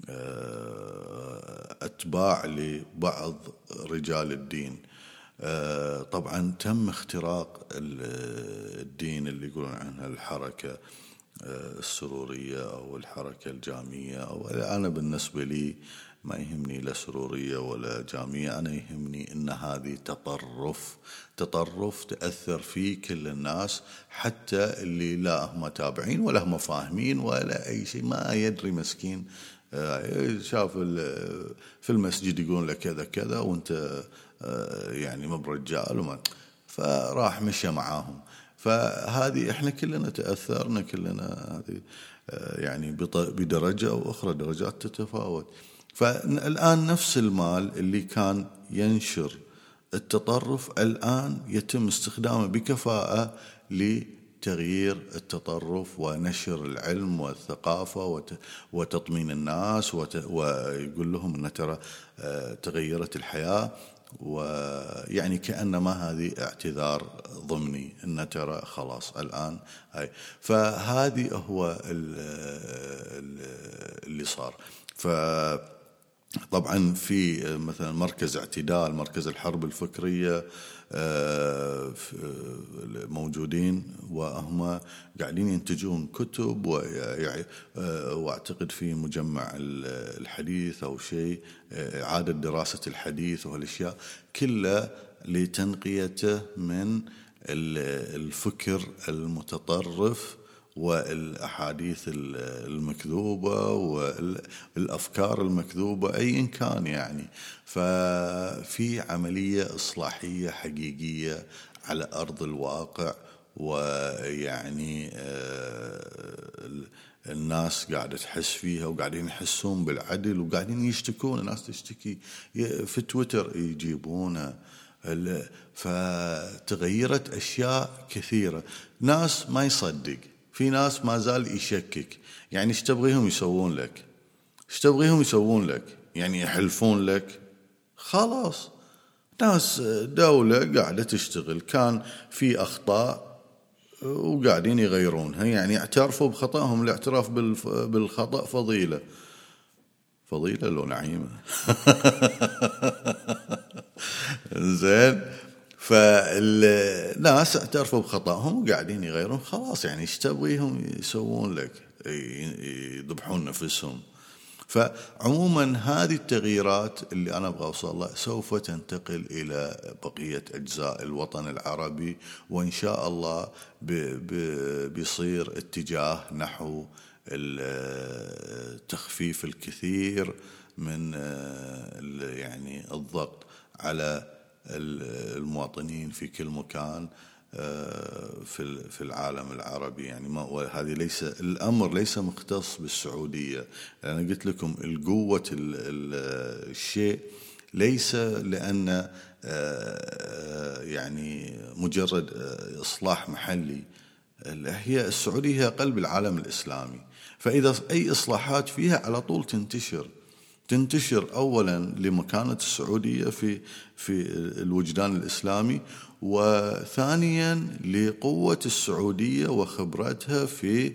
أتباع لبعض رجال الدين. طبعا تم اختراق الدين اللي يقولون عنها الحركة السرورية أو الحركة الجامية، أو أنا بالنسبة لي ما يهمني لا سرورية ولا جامية، أنا يهمني إن هذه تطرف تطرف تأثر في كل الناس، حتى اللي لا هم تابعين ولا هم فاهمين ولا أي شيء، ما يدري مسكين، شاف في المسجد يقولون لك كذا كذا وانت يعني مو برجال وما، فراح مشى معاهم. فهذه احنا كلنا تأثرنا كلنا، هذه يعني بدرجة أو أخرى، درجات تتفاوت. فالآن نفس المال اللي كان ينشر التطرف الآن يتم استخدامه بكفاءة لتغيير التطرف ونشر العلم والثقافة وتطمين الناس، ويقول لهم أن ترى تغيرت الحياة، ويعني كأنما هذه اعتذار ضمني أن ترى خلاص الآن هاي. فهذه هو اللي صار. فطبعا في مثلا مركز اعتدال، مركز الحرب الفكرية موجودين، وهم قاعدين ينتجون كتب، واعتقد في مجمع الحديث او شيء، اعادة دراسة الحديث وهالاشياء كلها لتنقيته من الفكر المتطرف والأحاديث المكذوبة والأفكار المكذوبة أيا كان يعني. ففي عملية إصلاحية حقيقية على أرض الواقع، ويعني الناس قاعدة تحس فيها وقاعدين يحسون بالعدل وقاعدين يشتكون. الناس تشتكي في تويتر يجيبونها، فتغيرت أشياء كثيرة. ناس ما يصدق، في ناس ما زال يشكك. يعني ايش تبغيهم يسوون لك؟ ايش تبغيهم يسوون لك؟ يعني يحلفون لك؟ خلاص، ناس دولة قاعدة تشتغل، كان في أخطاء وقاعدين يغيرونها، يعني اعترفوا بخطأهم. الاعتراف بالخطأ فضيلة، فضيلة لو نعيمة. زين. فالناس اعترفوا بخطأهم وقاعدين يغيرون، خلاص يعني ايش تبغيهم يسوون لك؟ يذبحون نفسهم. فعموما هذه التغييرات اللي أنا أبغى أوصل لها سوف تنتقل إلى بقية أجزاء الوطن العربي، وإن شاء الله بيصير اتجاه نحو تخفيف الكثير من يعني الضغط على المواطنين في كل مكان في في العالم العربي. يعني ما هذه ليس الأمر ليس مختص بالسعودية. أنا قلت لكم القوة الشيء ليس لأن يعني مجرد إصلاح محلي، هي السعودية هي قلب العالم الإسلامي، فإذا أي إصلاحات فيها على طول تنتشر تنتشر أولا لمكانة السعودية في في الوجدان الإسلامي، وثانيا لقوة السعودية وخبرتها في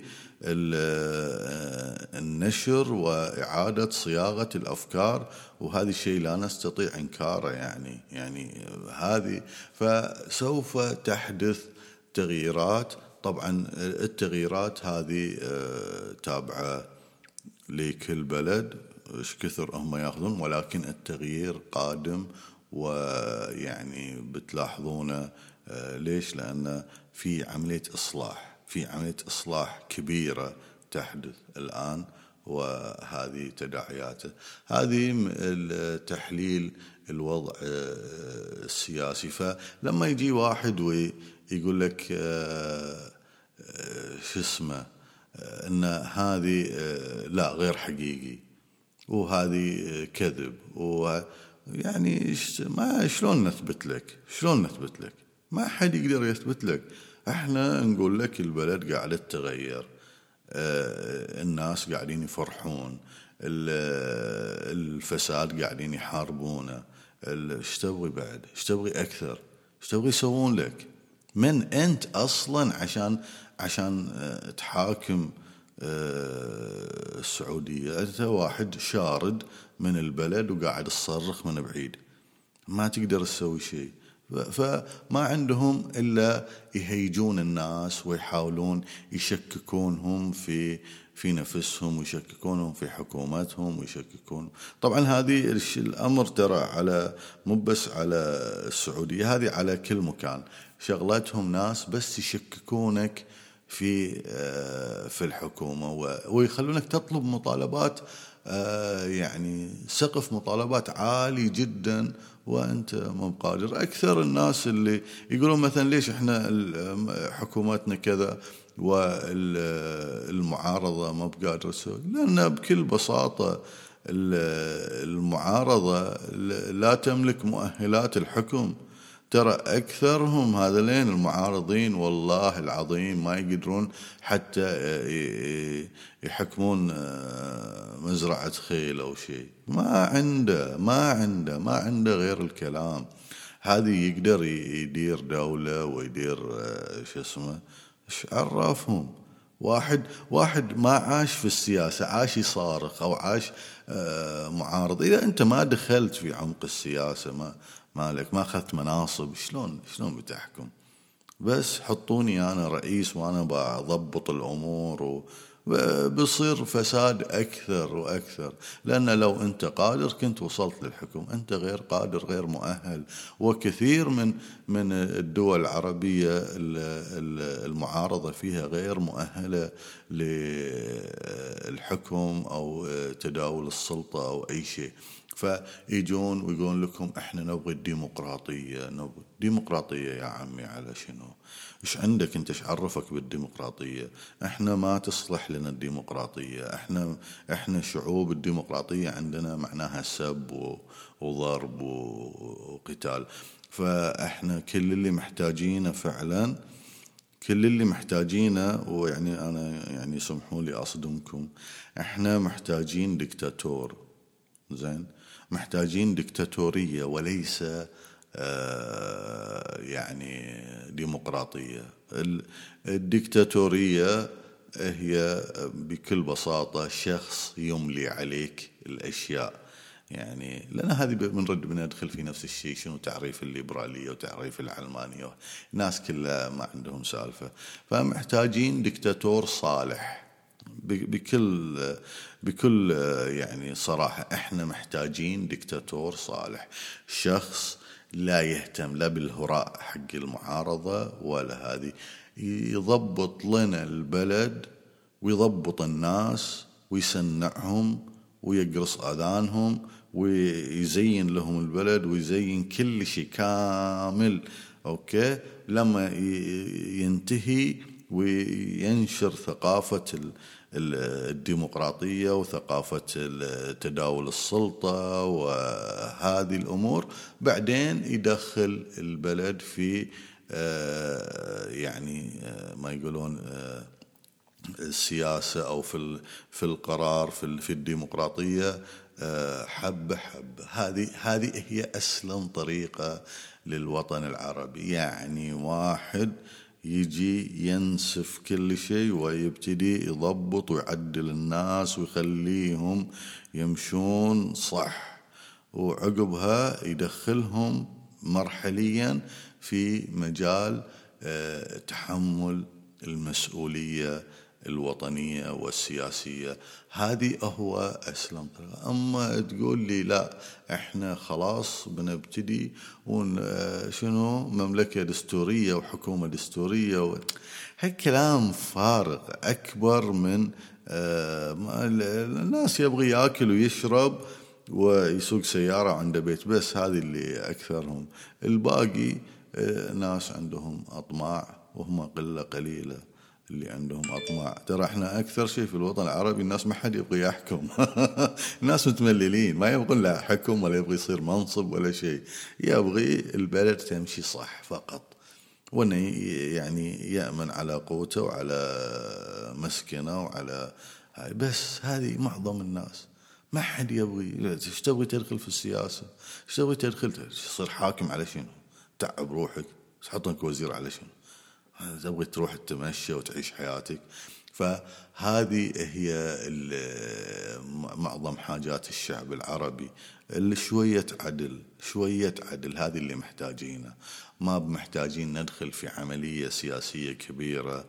النشر وإعادة صياغة الأفكار، وهذا الشيء لا نستطيع إنكاره. يعني يعني هذه فسوف تحدث تغييرات. طبعا التغييرات هذه تابعة لكل بلد ايش كثر هم ياخذون، ولكن التغيير قادم، ويعني بتلاحظونه. ليش؟ لأن في عملية إصلاح في عملية إصلاح كبيرة تحدث الآن، وهذه تداعياته. هذه التحليل الوضع السياسي. فلما يجي واحد ويقول لك شو اسمه ان هذه لا غير حقيقي وهذه كذب، ويعني ما شلون نثبت لك شلون نثبت لك ما حد يقدر يثبت لك. احنا نقول لك البلد قاعدة تتغير، الناس قاعدين يفرحون، الفساد قاعدين يحاربونه، ايش تبغي بعد؟ ايش تبغي اكثر؟ ايش تبغي يسوون لك؟ من انت اصلا عشان عشان تحاكم السعودية؟ انت واحد شارد من البلد وقاعد تصرخ من بعيد، ما تقدر تسوي شيء. فما عندهم إلا يهيجون الناس ويحاولون يشككونهم في في نفسهم، ويشككونهم في حكومتهم، ويشككون. طبعا هذه الأمر ترى على مو بس على السعودية، هذه على كل مكان. شغلتهم ناس بس يشككونك في في الحكومة، ويخلونك تطلب مطالبات، يعني سقف مطالبات عالي جدا وأنت مو قادر. أكثر الناس اللي يقولون مثلا ليش إحنا حكومتنا كذا والمعارضة ما بقادرة تسوي، لأن بكل بساطة المعارضة لا تملك مؤهلات الحكم. ترى أكثرهم هذين المعارضين والله العظيم ما يقدرون حتى يحكمون مزرعة خيل أو شيء، ما عنده ما عنده ما عنده غير الكلام. هذه يقدر يدير دولة ويدير شو اسمه، ايش عرفهم؟ واحد واحد ما عاش في السياسة، عاش يصارخ أو عاش معارض. إذا أنت ما دخلت في عمق السياسة، ما مالك ما أخذت مناصب، شلون شلون بتحكم؟ بس حطوني أنا رئيس وأنا بضبط الأمور، وبصير فساد أكثر وأكثر. لأن لو أنت قادر كنت وصلت للحكم، أنت غير قادر، غير مؤهل. وكثير من من الدول العربية المعارضة فيها غير مؤهلة للحكم أو تداول السلطة أو أي شيء. فيجون ويقولون لكم احنا نبغي الديمقراطية. نبغي ديمقراطية يا عمي على شنو؟ ايش عندك انت؟ ايش عرفك بالديمقراطية؟ احنا ما تصلح لنا الديمقراطية. احنا احنا شعوب الديمقراطية عندنا معناها سب وضرب وقتال. فاحنا كل اللي محتاجينه فعلا كل اللي محتاجينه ويعني انا يعني سمحوا لي اصدمكم، احنا محتاجين ديكتاتور. زين، محتاجين ديكتاتورية وليس آه يعني ديمقراطية. الديكتاتورية هي بكل بساطة شخص يملي عليك الأشياء. يعني لأن هذه بنرد بندخل في نفس الشيء، شنو تعريف الليبرالية وتعريف العلمانية، ناس كلها ما عندهم سالفة. فمحتاجين ديكتاتور صالح بكل بكل يعني صراحة. احنا محتاجين ديكتاتور صالح، شخص لا يهتم لا بالهراء حق المعارضة ولا هذه، يضبط لنا البلد ويضبط الناس ويسنعهم ويقرص آذانهم ويزين لهم البلد ويزين كل شيء كامل. أوكي، لما ينتهي وينشر ثقافة الديمقراطية وثقافة تداول السلطة وهذه الأمور، بعدين يدخل البلد في يعني ما يقولون السياسة أو في في القرار في في الديمقراطية حبة حبة. هذه هذه هي أسلم طريقة للوطن العربي. يعني واحد يجي ينسف كل شيء ويبتدي يضبط ويعدل الناس ويخليهم يمشون صح، وعقبها يدخلهم مرحليا في مجال تحمل المسؤولية الوطنية والسياسية. هذه هو أسلم طريقة. أما تقول لي لا إحنا خلاص بنبتدي ون شنو مملكة دستورية وحكومة دستورية و... هالكلام فارغ أكبر من آه الناس يبغي يأكل ويشرب ويسوق سيارة عنده بيت بس، هذه اللي أكثرهم. الباقي آه ناس عندهم أطماع، وهم قلة قليلة اللي عندهم أطماع. ترى احنا أكثر شيء في الوطن العربي الناس ما حد يبغي يحكم. الناس متمللين، ما يبغون لا حكم ولا يبغي يصير منصب ولا شيء، يبغي البلد تمشي صح فقط، وانه يعني يأمن على قوته وعلى مسكنه وعلى هاي بس. هذه معظم الناس، ما حد يبغي. ايش تبغي تدخل في السياسة؟ ايش تبغي تدخل تصير حاكم على شنو؟ تعب روحك تحطك وزير على شنو؟ تبغي تروح تتمشى وتعيش حياتك. فهذه هي معظم حاجات الشعب العربي، اللي شوية عدل شوية عدل هذه اللي محتاجينه. ما بمحتاجين ندخل في عملية سياسية كبيرة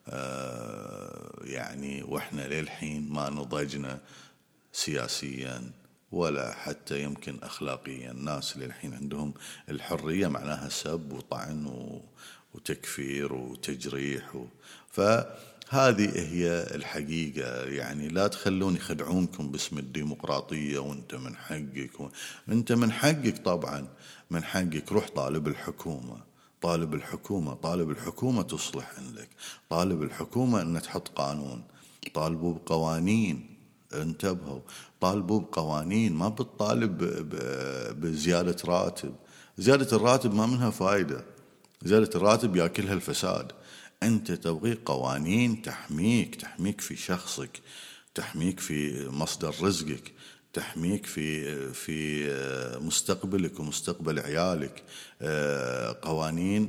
يعني وإحنا للحين ما نضجنا سياسيا ولا حتى يمكن أخلاقيا. الناس للحين عندهم الحرية معناها سب وطعن و وتكفير وتجريح و... فهذه هي الحقيقة. يعني لا تخلون يخدعونكم باسم الديمقراطية وانت من حقك و... انت من حقك طبعا، من حقك. روح طالب الحكومة، طالب الحكومة طالب الحكومة تصلح عندك، طالب الحكومة ان تحط قانون، طالبوا بقوانين، انتبهوا طالبوا بقوانين، ما بتطالب ب... ب... بزيادة راتب. زيادة الراتب ما منها فايدة، زيادة الراتب يأكلها الفساد. أنت تبغي قوانين تحميك، تحميك في شخصك، تحميك في مصدر رزقك، تحميك في في مستقبلك ومستقبل عيالك. قوانين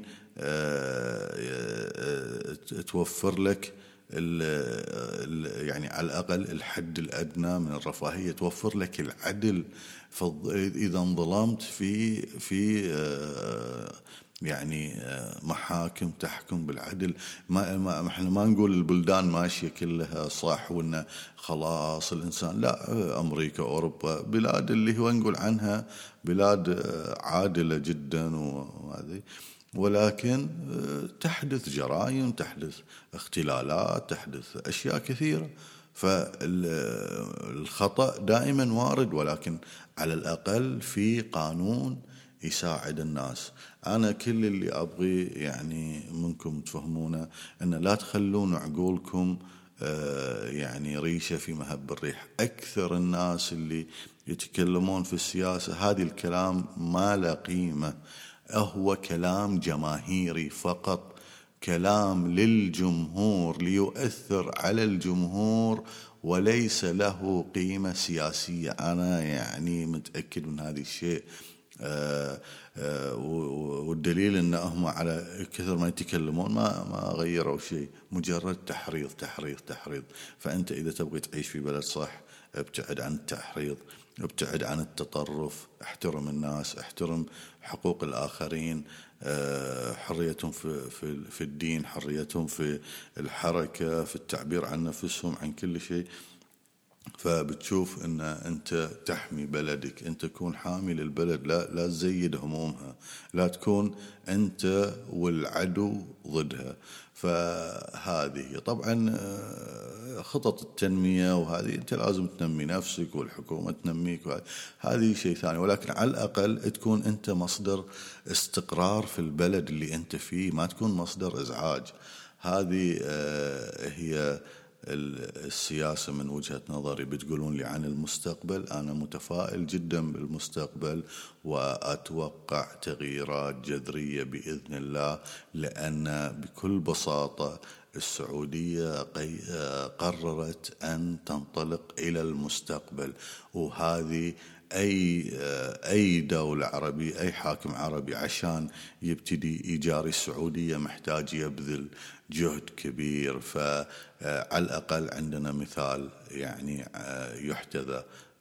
توفر لك يعني على الأقل الحد الأدنى من الرفاهية، توفر لك العدل. إذا انظلمت في في يعني محاكم تحكم بالعدل. ما ما احنا ما نقول البلدان ماشيه كلها صح وان خلاص الانسان، لا. امريكا اوروبا بلاد اللي هو نقول عنها بلاد عادله جدا وهذه، ولكن تحدث جرائم، تحدث اختلالات، تحدث اشياء كثيره. فالخطأ دائما وارد، ولكن على الاقل في قانون يساعد الناس. أنا كل اللي أبغي يعني منكم تفهمونه أن لا تخلون عقولكم يعني ريشة في مهب الريح. أكثر الناس اللي يتكلمون في السياسة هذه الكلام ما له قيمة، هو كلام جماهيري فقط، كلام للجمهور ليؤثر على الجمهور وليس له قيمة سياسية. أنا يعني متأكد من هذا الشيء. آه آه والدليل ان هم على كثر ما يتكلمون ما ما غيروا شيء، مجرد تحريض تحريض تحريض. فانت اذا تبغي تعيش في بلد صح ابتعد عن التحريض، ابتعد عن التطرف، احترم الناس، احترم حقوق الاخرين، آه حريتهم في في في الدين، حريتهم في الحركه، في التعبير عن نفسهم، عن كل شيء. فبتشوف ان انت تحمي بلدك، انت تكون حامي للبلد، لا لا تزيد همومها، لا تكون انت والعدو ضدها. فهذه طبعا خطط التنمية، وهذه انت لازم تنمي نفسك والحكومة تنميك، هذه شيء ثاني. ولكن على الأقل تكون انت مصدر استقرار في البلد اللي انت فيه، ما تكون مصدر ازعاج. هذه هي السياسة من وجهة نظري بتقولون لي عن المستقبل، أنا متفائل جدا بالمستقبل وأتوقع تغييرات جذرية بإذن الله، لأن بكل بساطة السعودية قررت أن تنطلق إلى المستقبل، وهذه أي أي دولة عربية، أي حاكم عربي عشان يبتدي يجاري السعودية محتاج يبذل جهد كبير. فعلى الأقل عندنا مثال يعني يحتذى،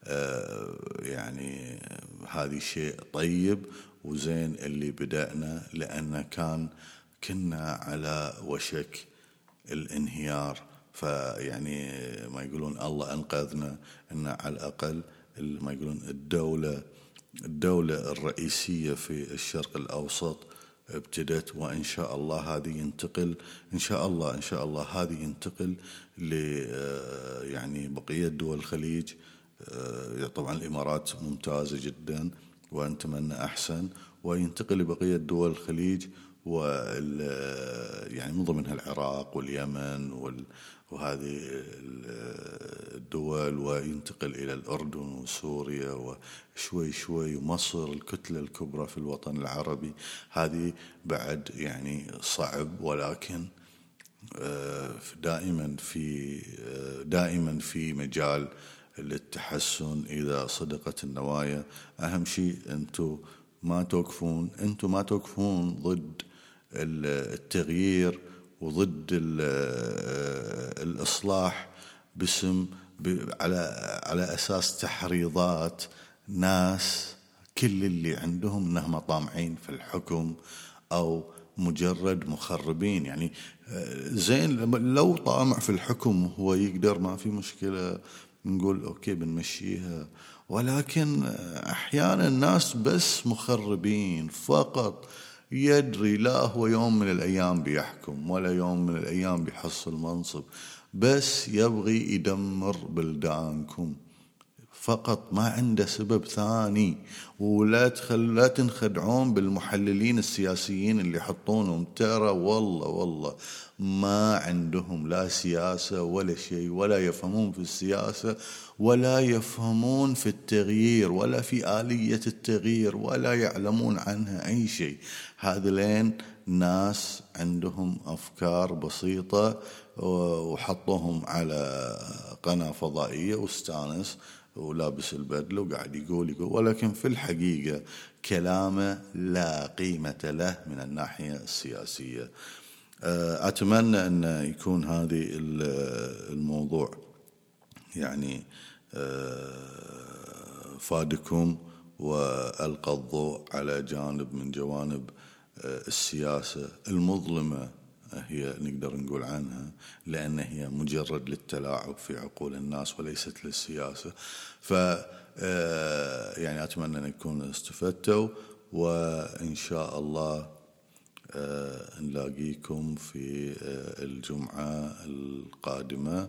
يعني هذا شيء طيب وزين اللي بدأنا، لأن كان كنا على وشك الانهيار. فيعني ما يقولون الله أنقذنا، إن على الأقل ما يقولون الدولة الدولة الرئيسية في الشرق الأوسط ابتدت، وإن شاء الله هذه ينتقل إن شاء الله إن شاء الله هذه ينتقل ل يعني بقية دول الخليج. طبعا الإمارات ممتازة جدا ونتمنى أحسن، وينتقل لبقية دول الخليج، وال يعني من ضمنها العراق واليمن وال وهذه الدول، وينتقل إلى الأردن وسوريا وشوي شوي ومصر، الكتلة الكبرى في الوطن العربي. هذه بعد يعني صعب، ولكن دائما في دائما في مجال للتحسن إذا صدقت النوايا. أهم شيء أنتم ما توقفون أنتم ما توقفون ضد التغيير وضد الإصلاح باسم على على أساس تحريضات ناس كل اللي عندهم أنهم طامعين في الحكم أو مجرد مخربين. يعني زين لو طامع في الحكم هو يقدر، ما في مشكلة، نقول أوكي بنمشيها، ولكن أحيانا الناس بس مخربين فقط. يدري لا هو يوم من الأيام بيحكم ولا يوم من الأيام بيحصل منصب، بس يبغي يدمر بلدانكم فقط، ما عنده سبب ثاني. ولا تخل لا تنخدعون بالمحللين السياسيين اللي يحطونهم، ترى والله والله ما عندهم لا سياسة ولا شيء، ولا يفهمون في السياسة ولا يفهمون في التغيير ولا في آلية التغيير ولا يعلمون عنها أي شيء. هذلين ناس عندهم أفكار بسيطة وحطوهم على قناة فضائية واستانس ولابس البدله وقاعد يقول يقول ولكن في الحقيقة كلامه لا قيمة له من الناحية السياسية. أتمنى أن يكون هذه الموضوع يعني فادكم وألقى الضوء على جانب من جوانب السياسة المظلمة هي نقدر نقول عنها، لأن هي مجرد للتلاعب في عقول الناس وليست للسياسة. ف يعني أتمنى أن يكونوا استفدتوا، وإن شاء الله نلاقيكم في الجمعة القادمة.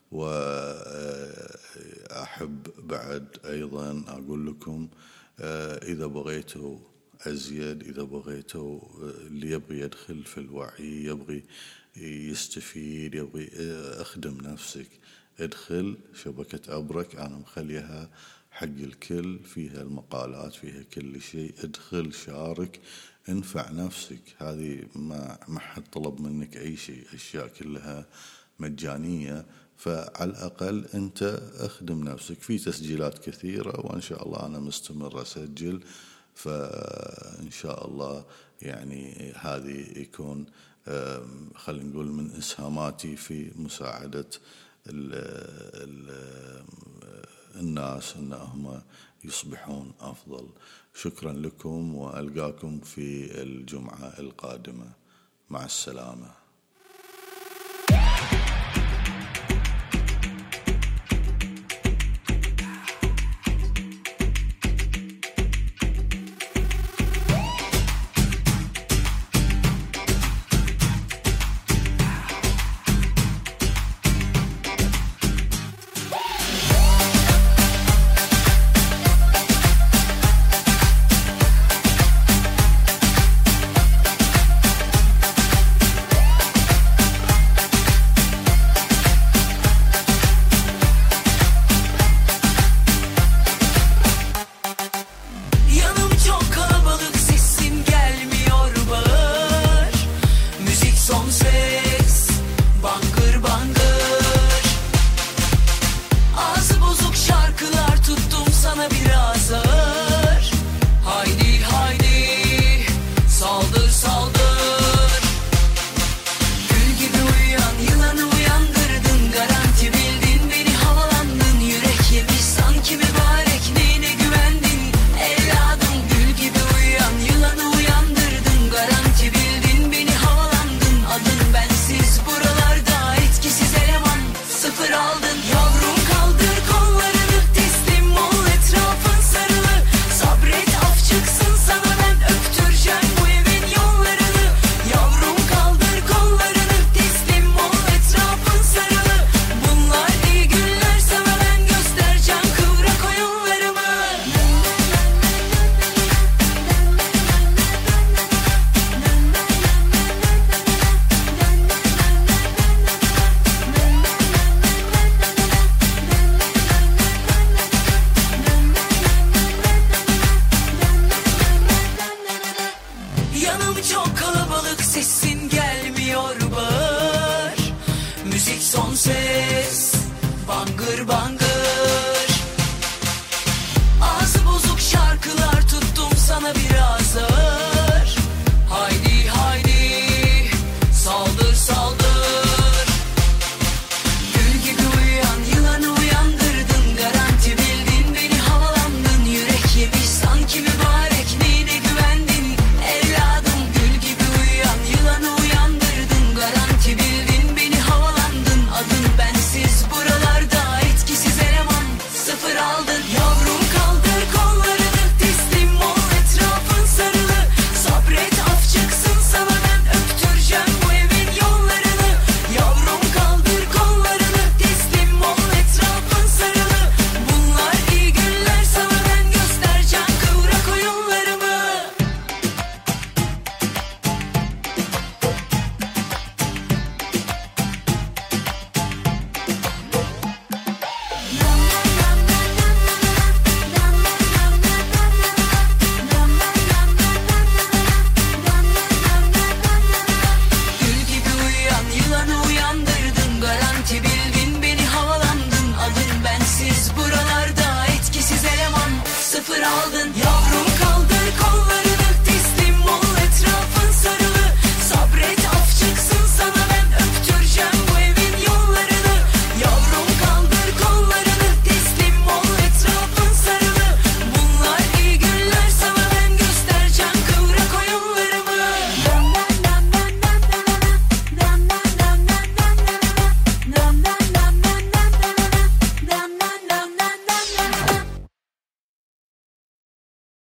وأحب بعد أيضا أقول لكم إذا بغيتوا أزيد، إذا بغيتوا اللي يبغي يدخل في الوعي، يبغي يستفيد، يبغي أخدم نفسك، ادخل شبكة أبرك، أنا مخليها حق الكل، فيها المقالات، فيها كل شيء. ادخل شارك، انفع نفسك. هذه ما ما حد طلب منك أي شيء، أشياء كلها مجانية، فعلى الأقل أنت أخدم نفسك. في تسجيلات كثيرة وإن شاء الله أنا مستمر أسجل، فإن شاء الله يعني هذه يكون خلينا نقول من إسهاماتي في مساعدة ال ال الناس أنهم يصبحون أفضل. شكرا لكم، وألقاكم في الجمعة القادمة. مع السلامة. six on six.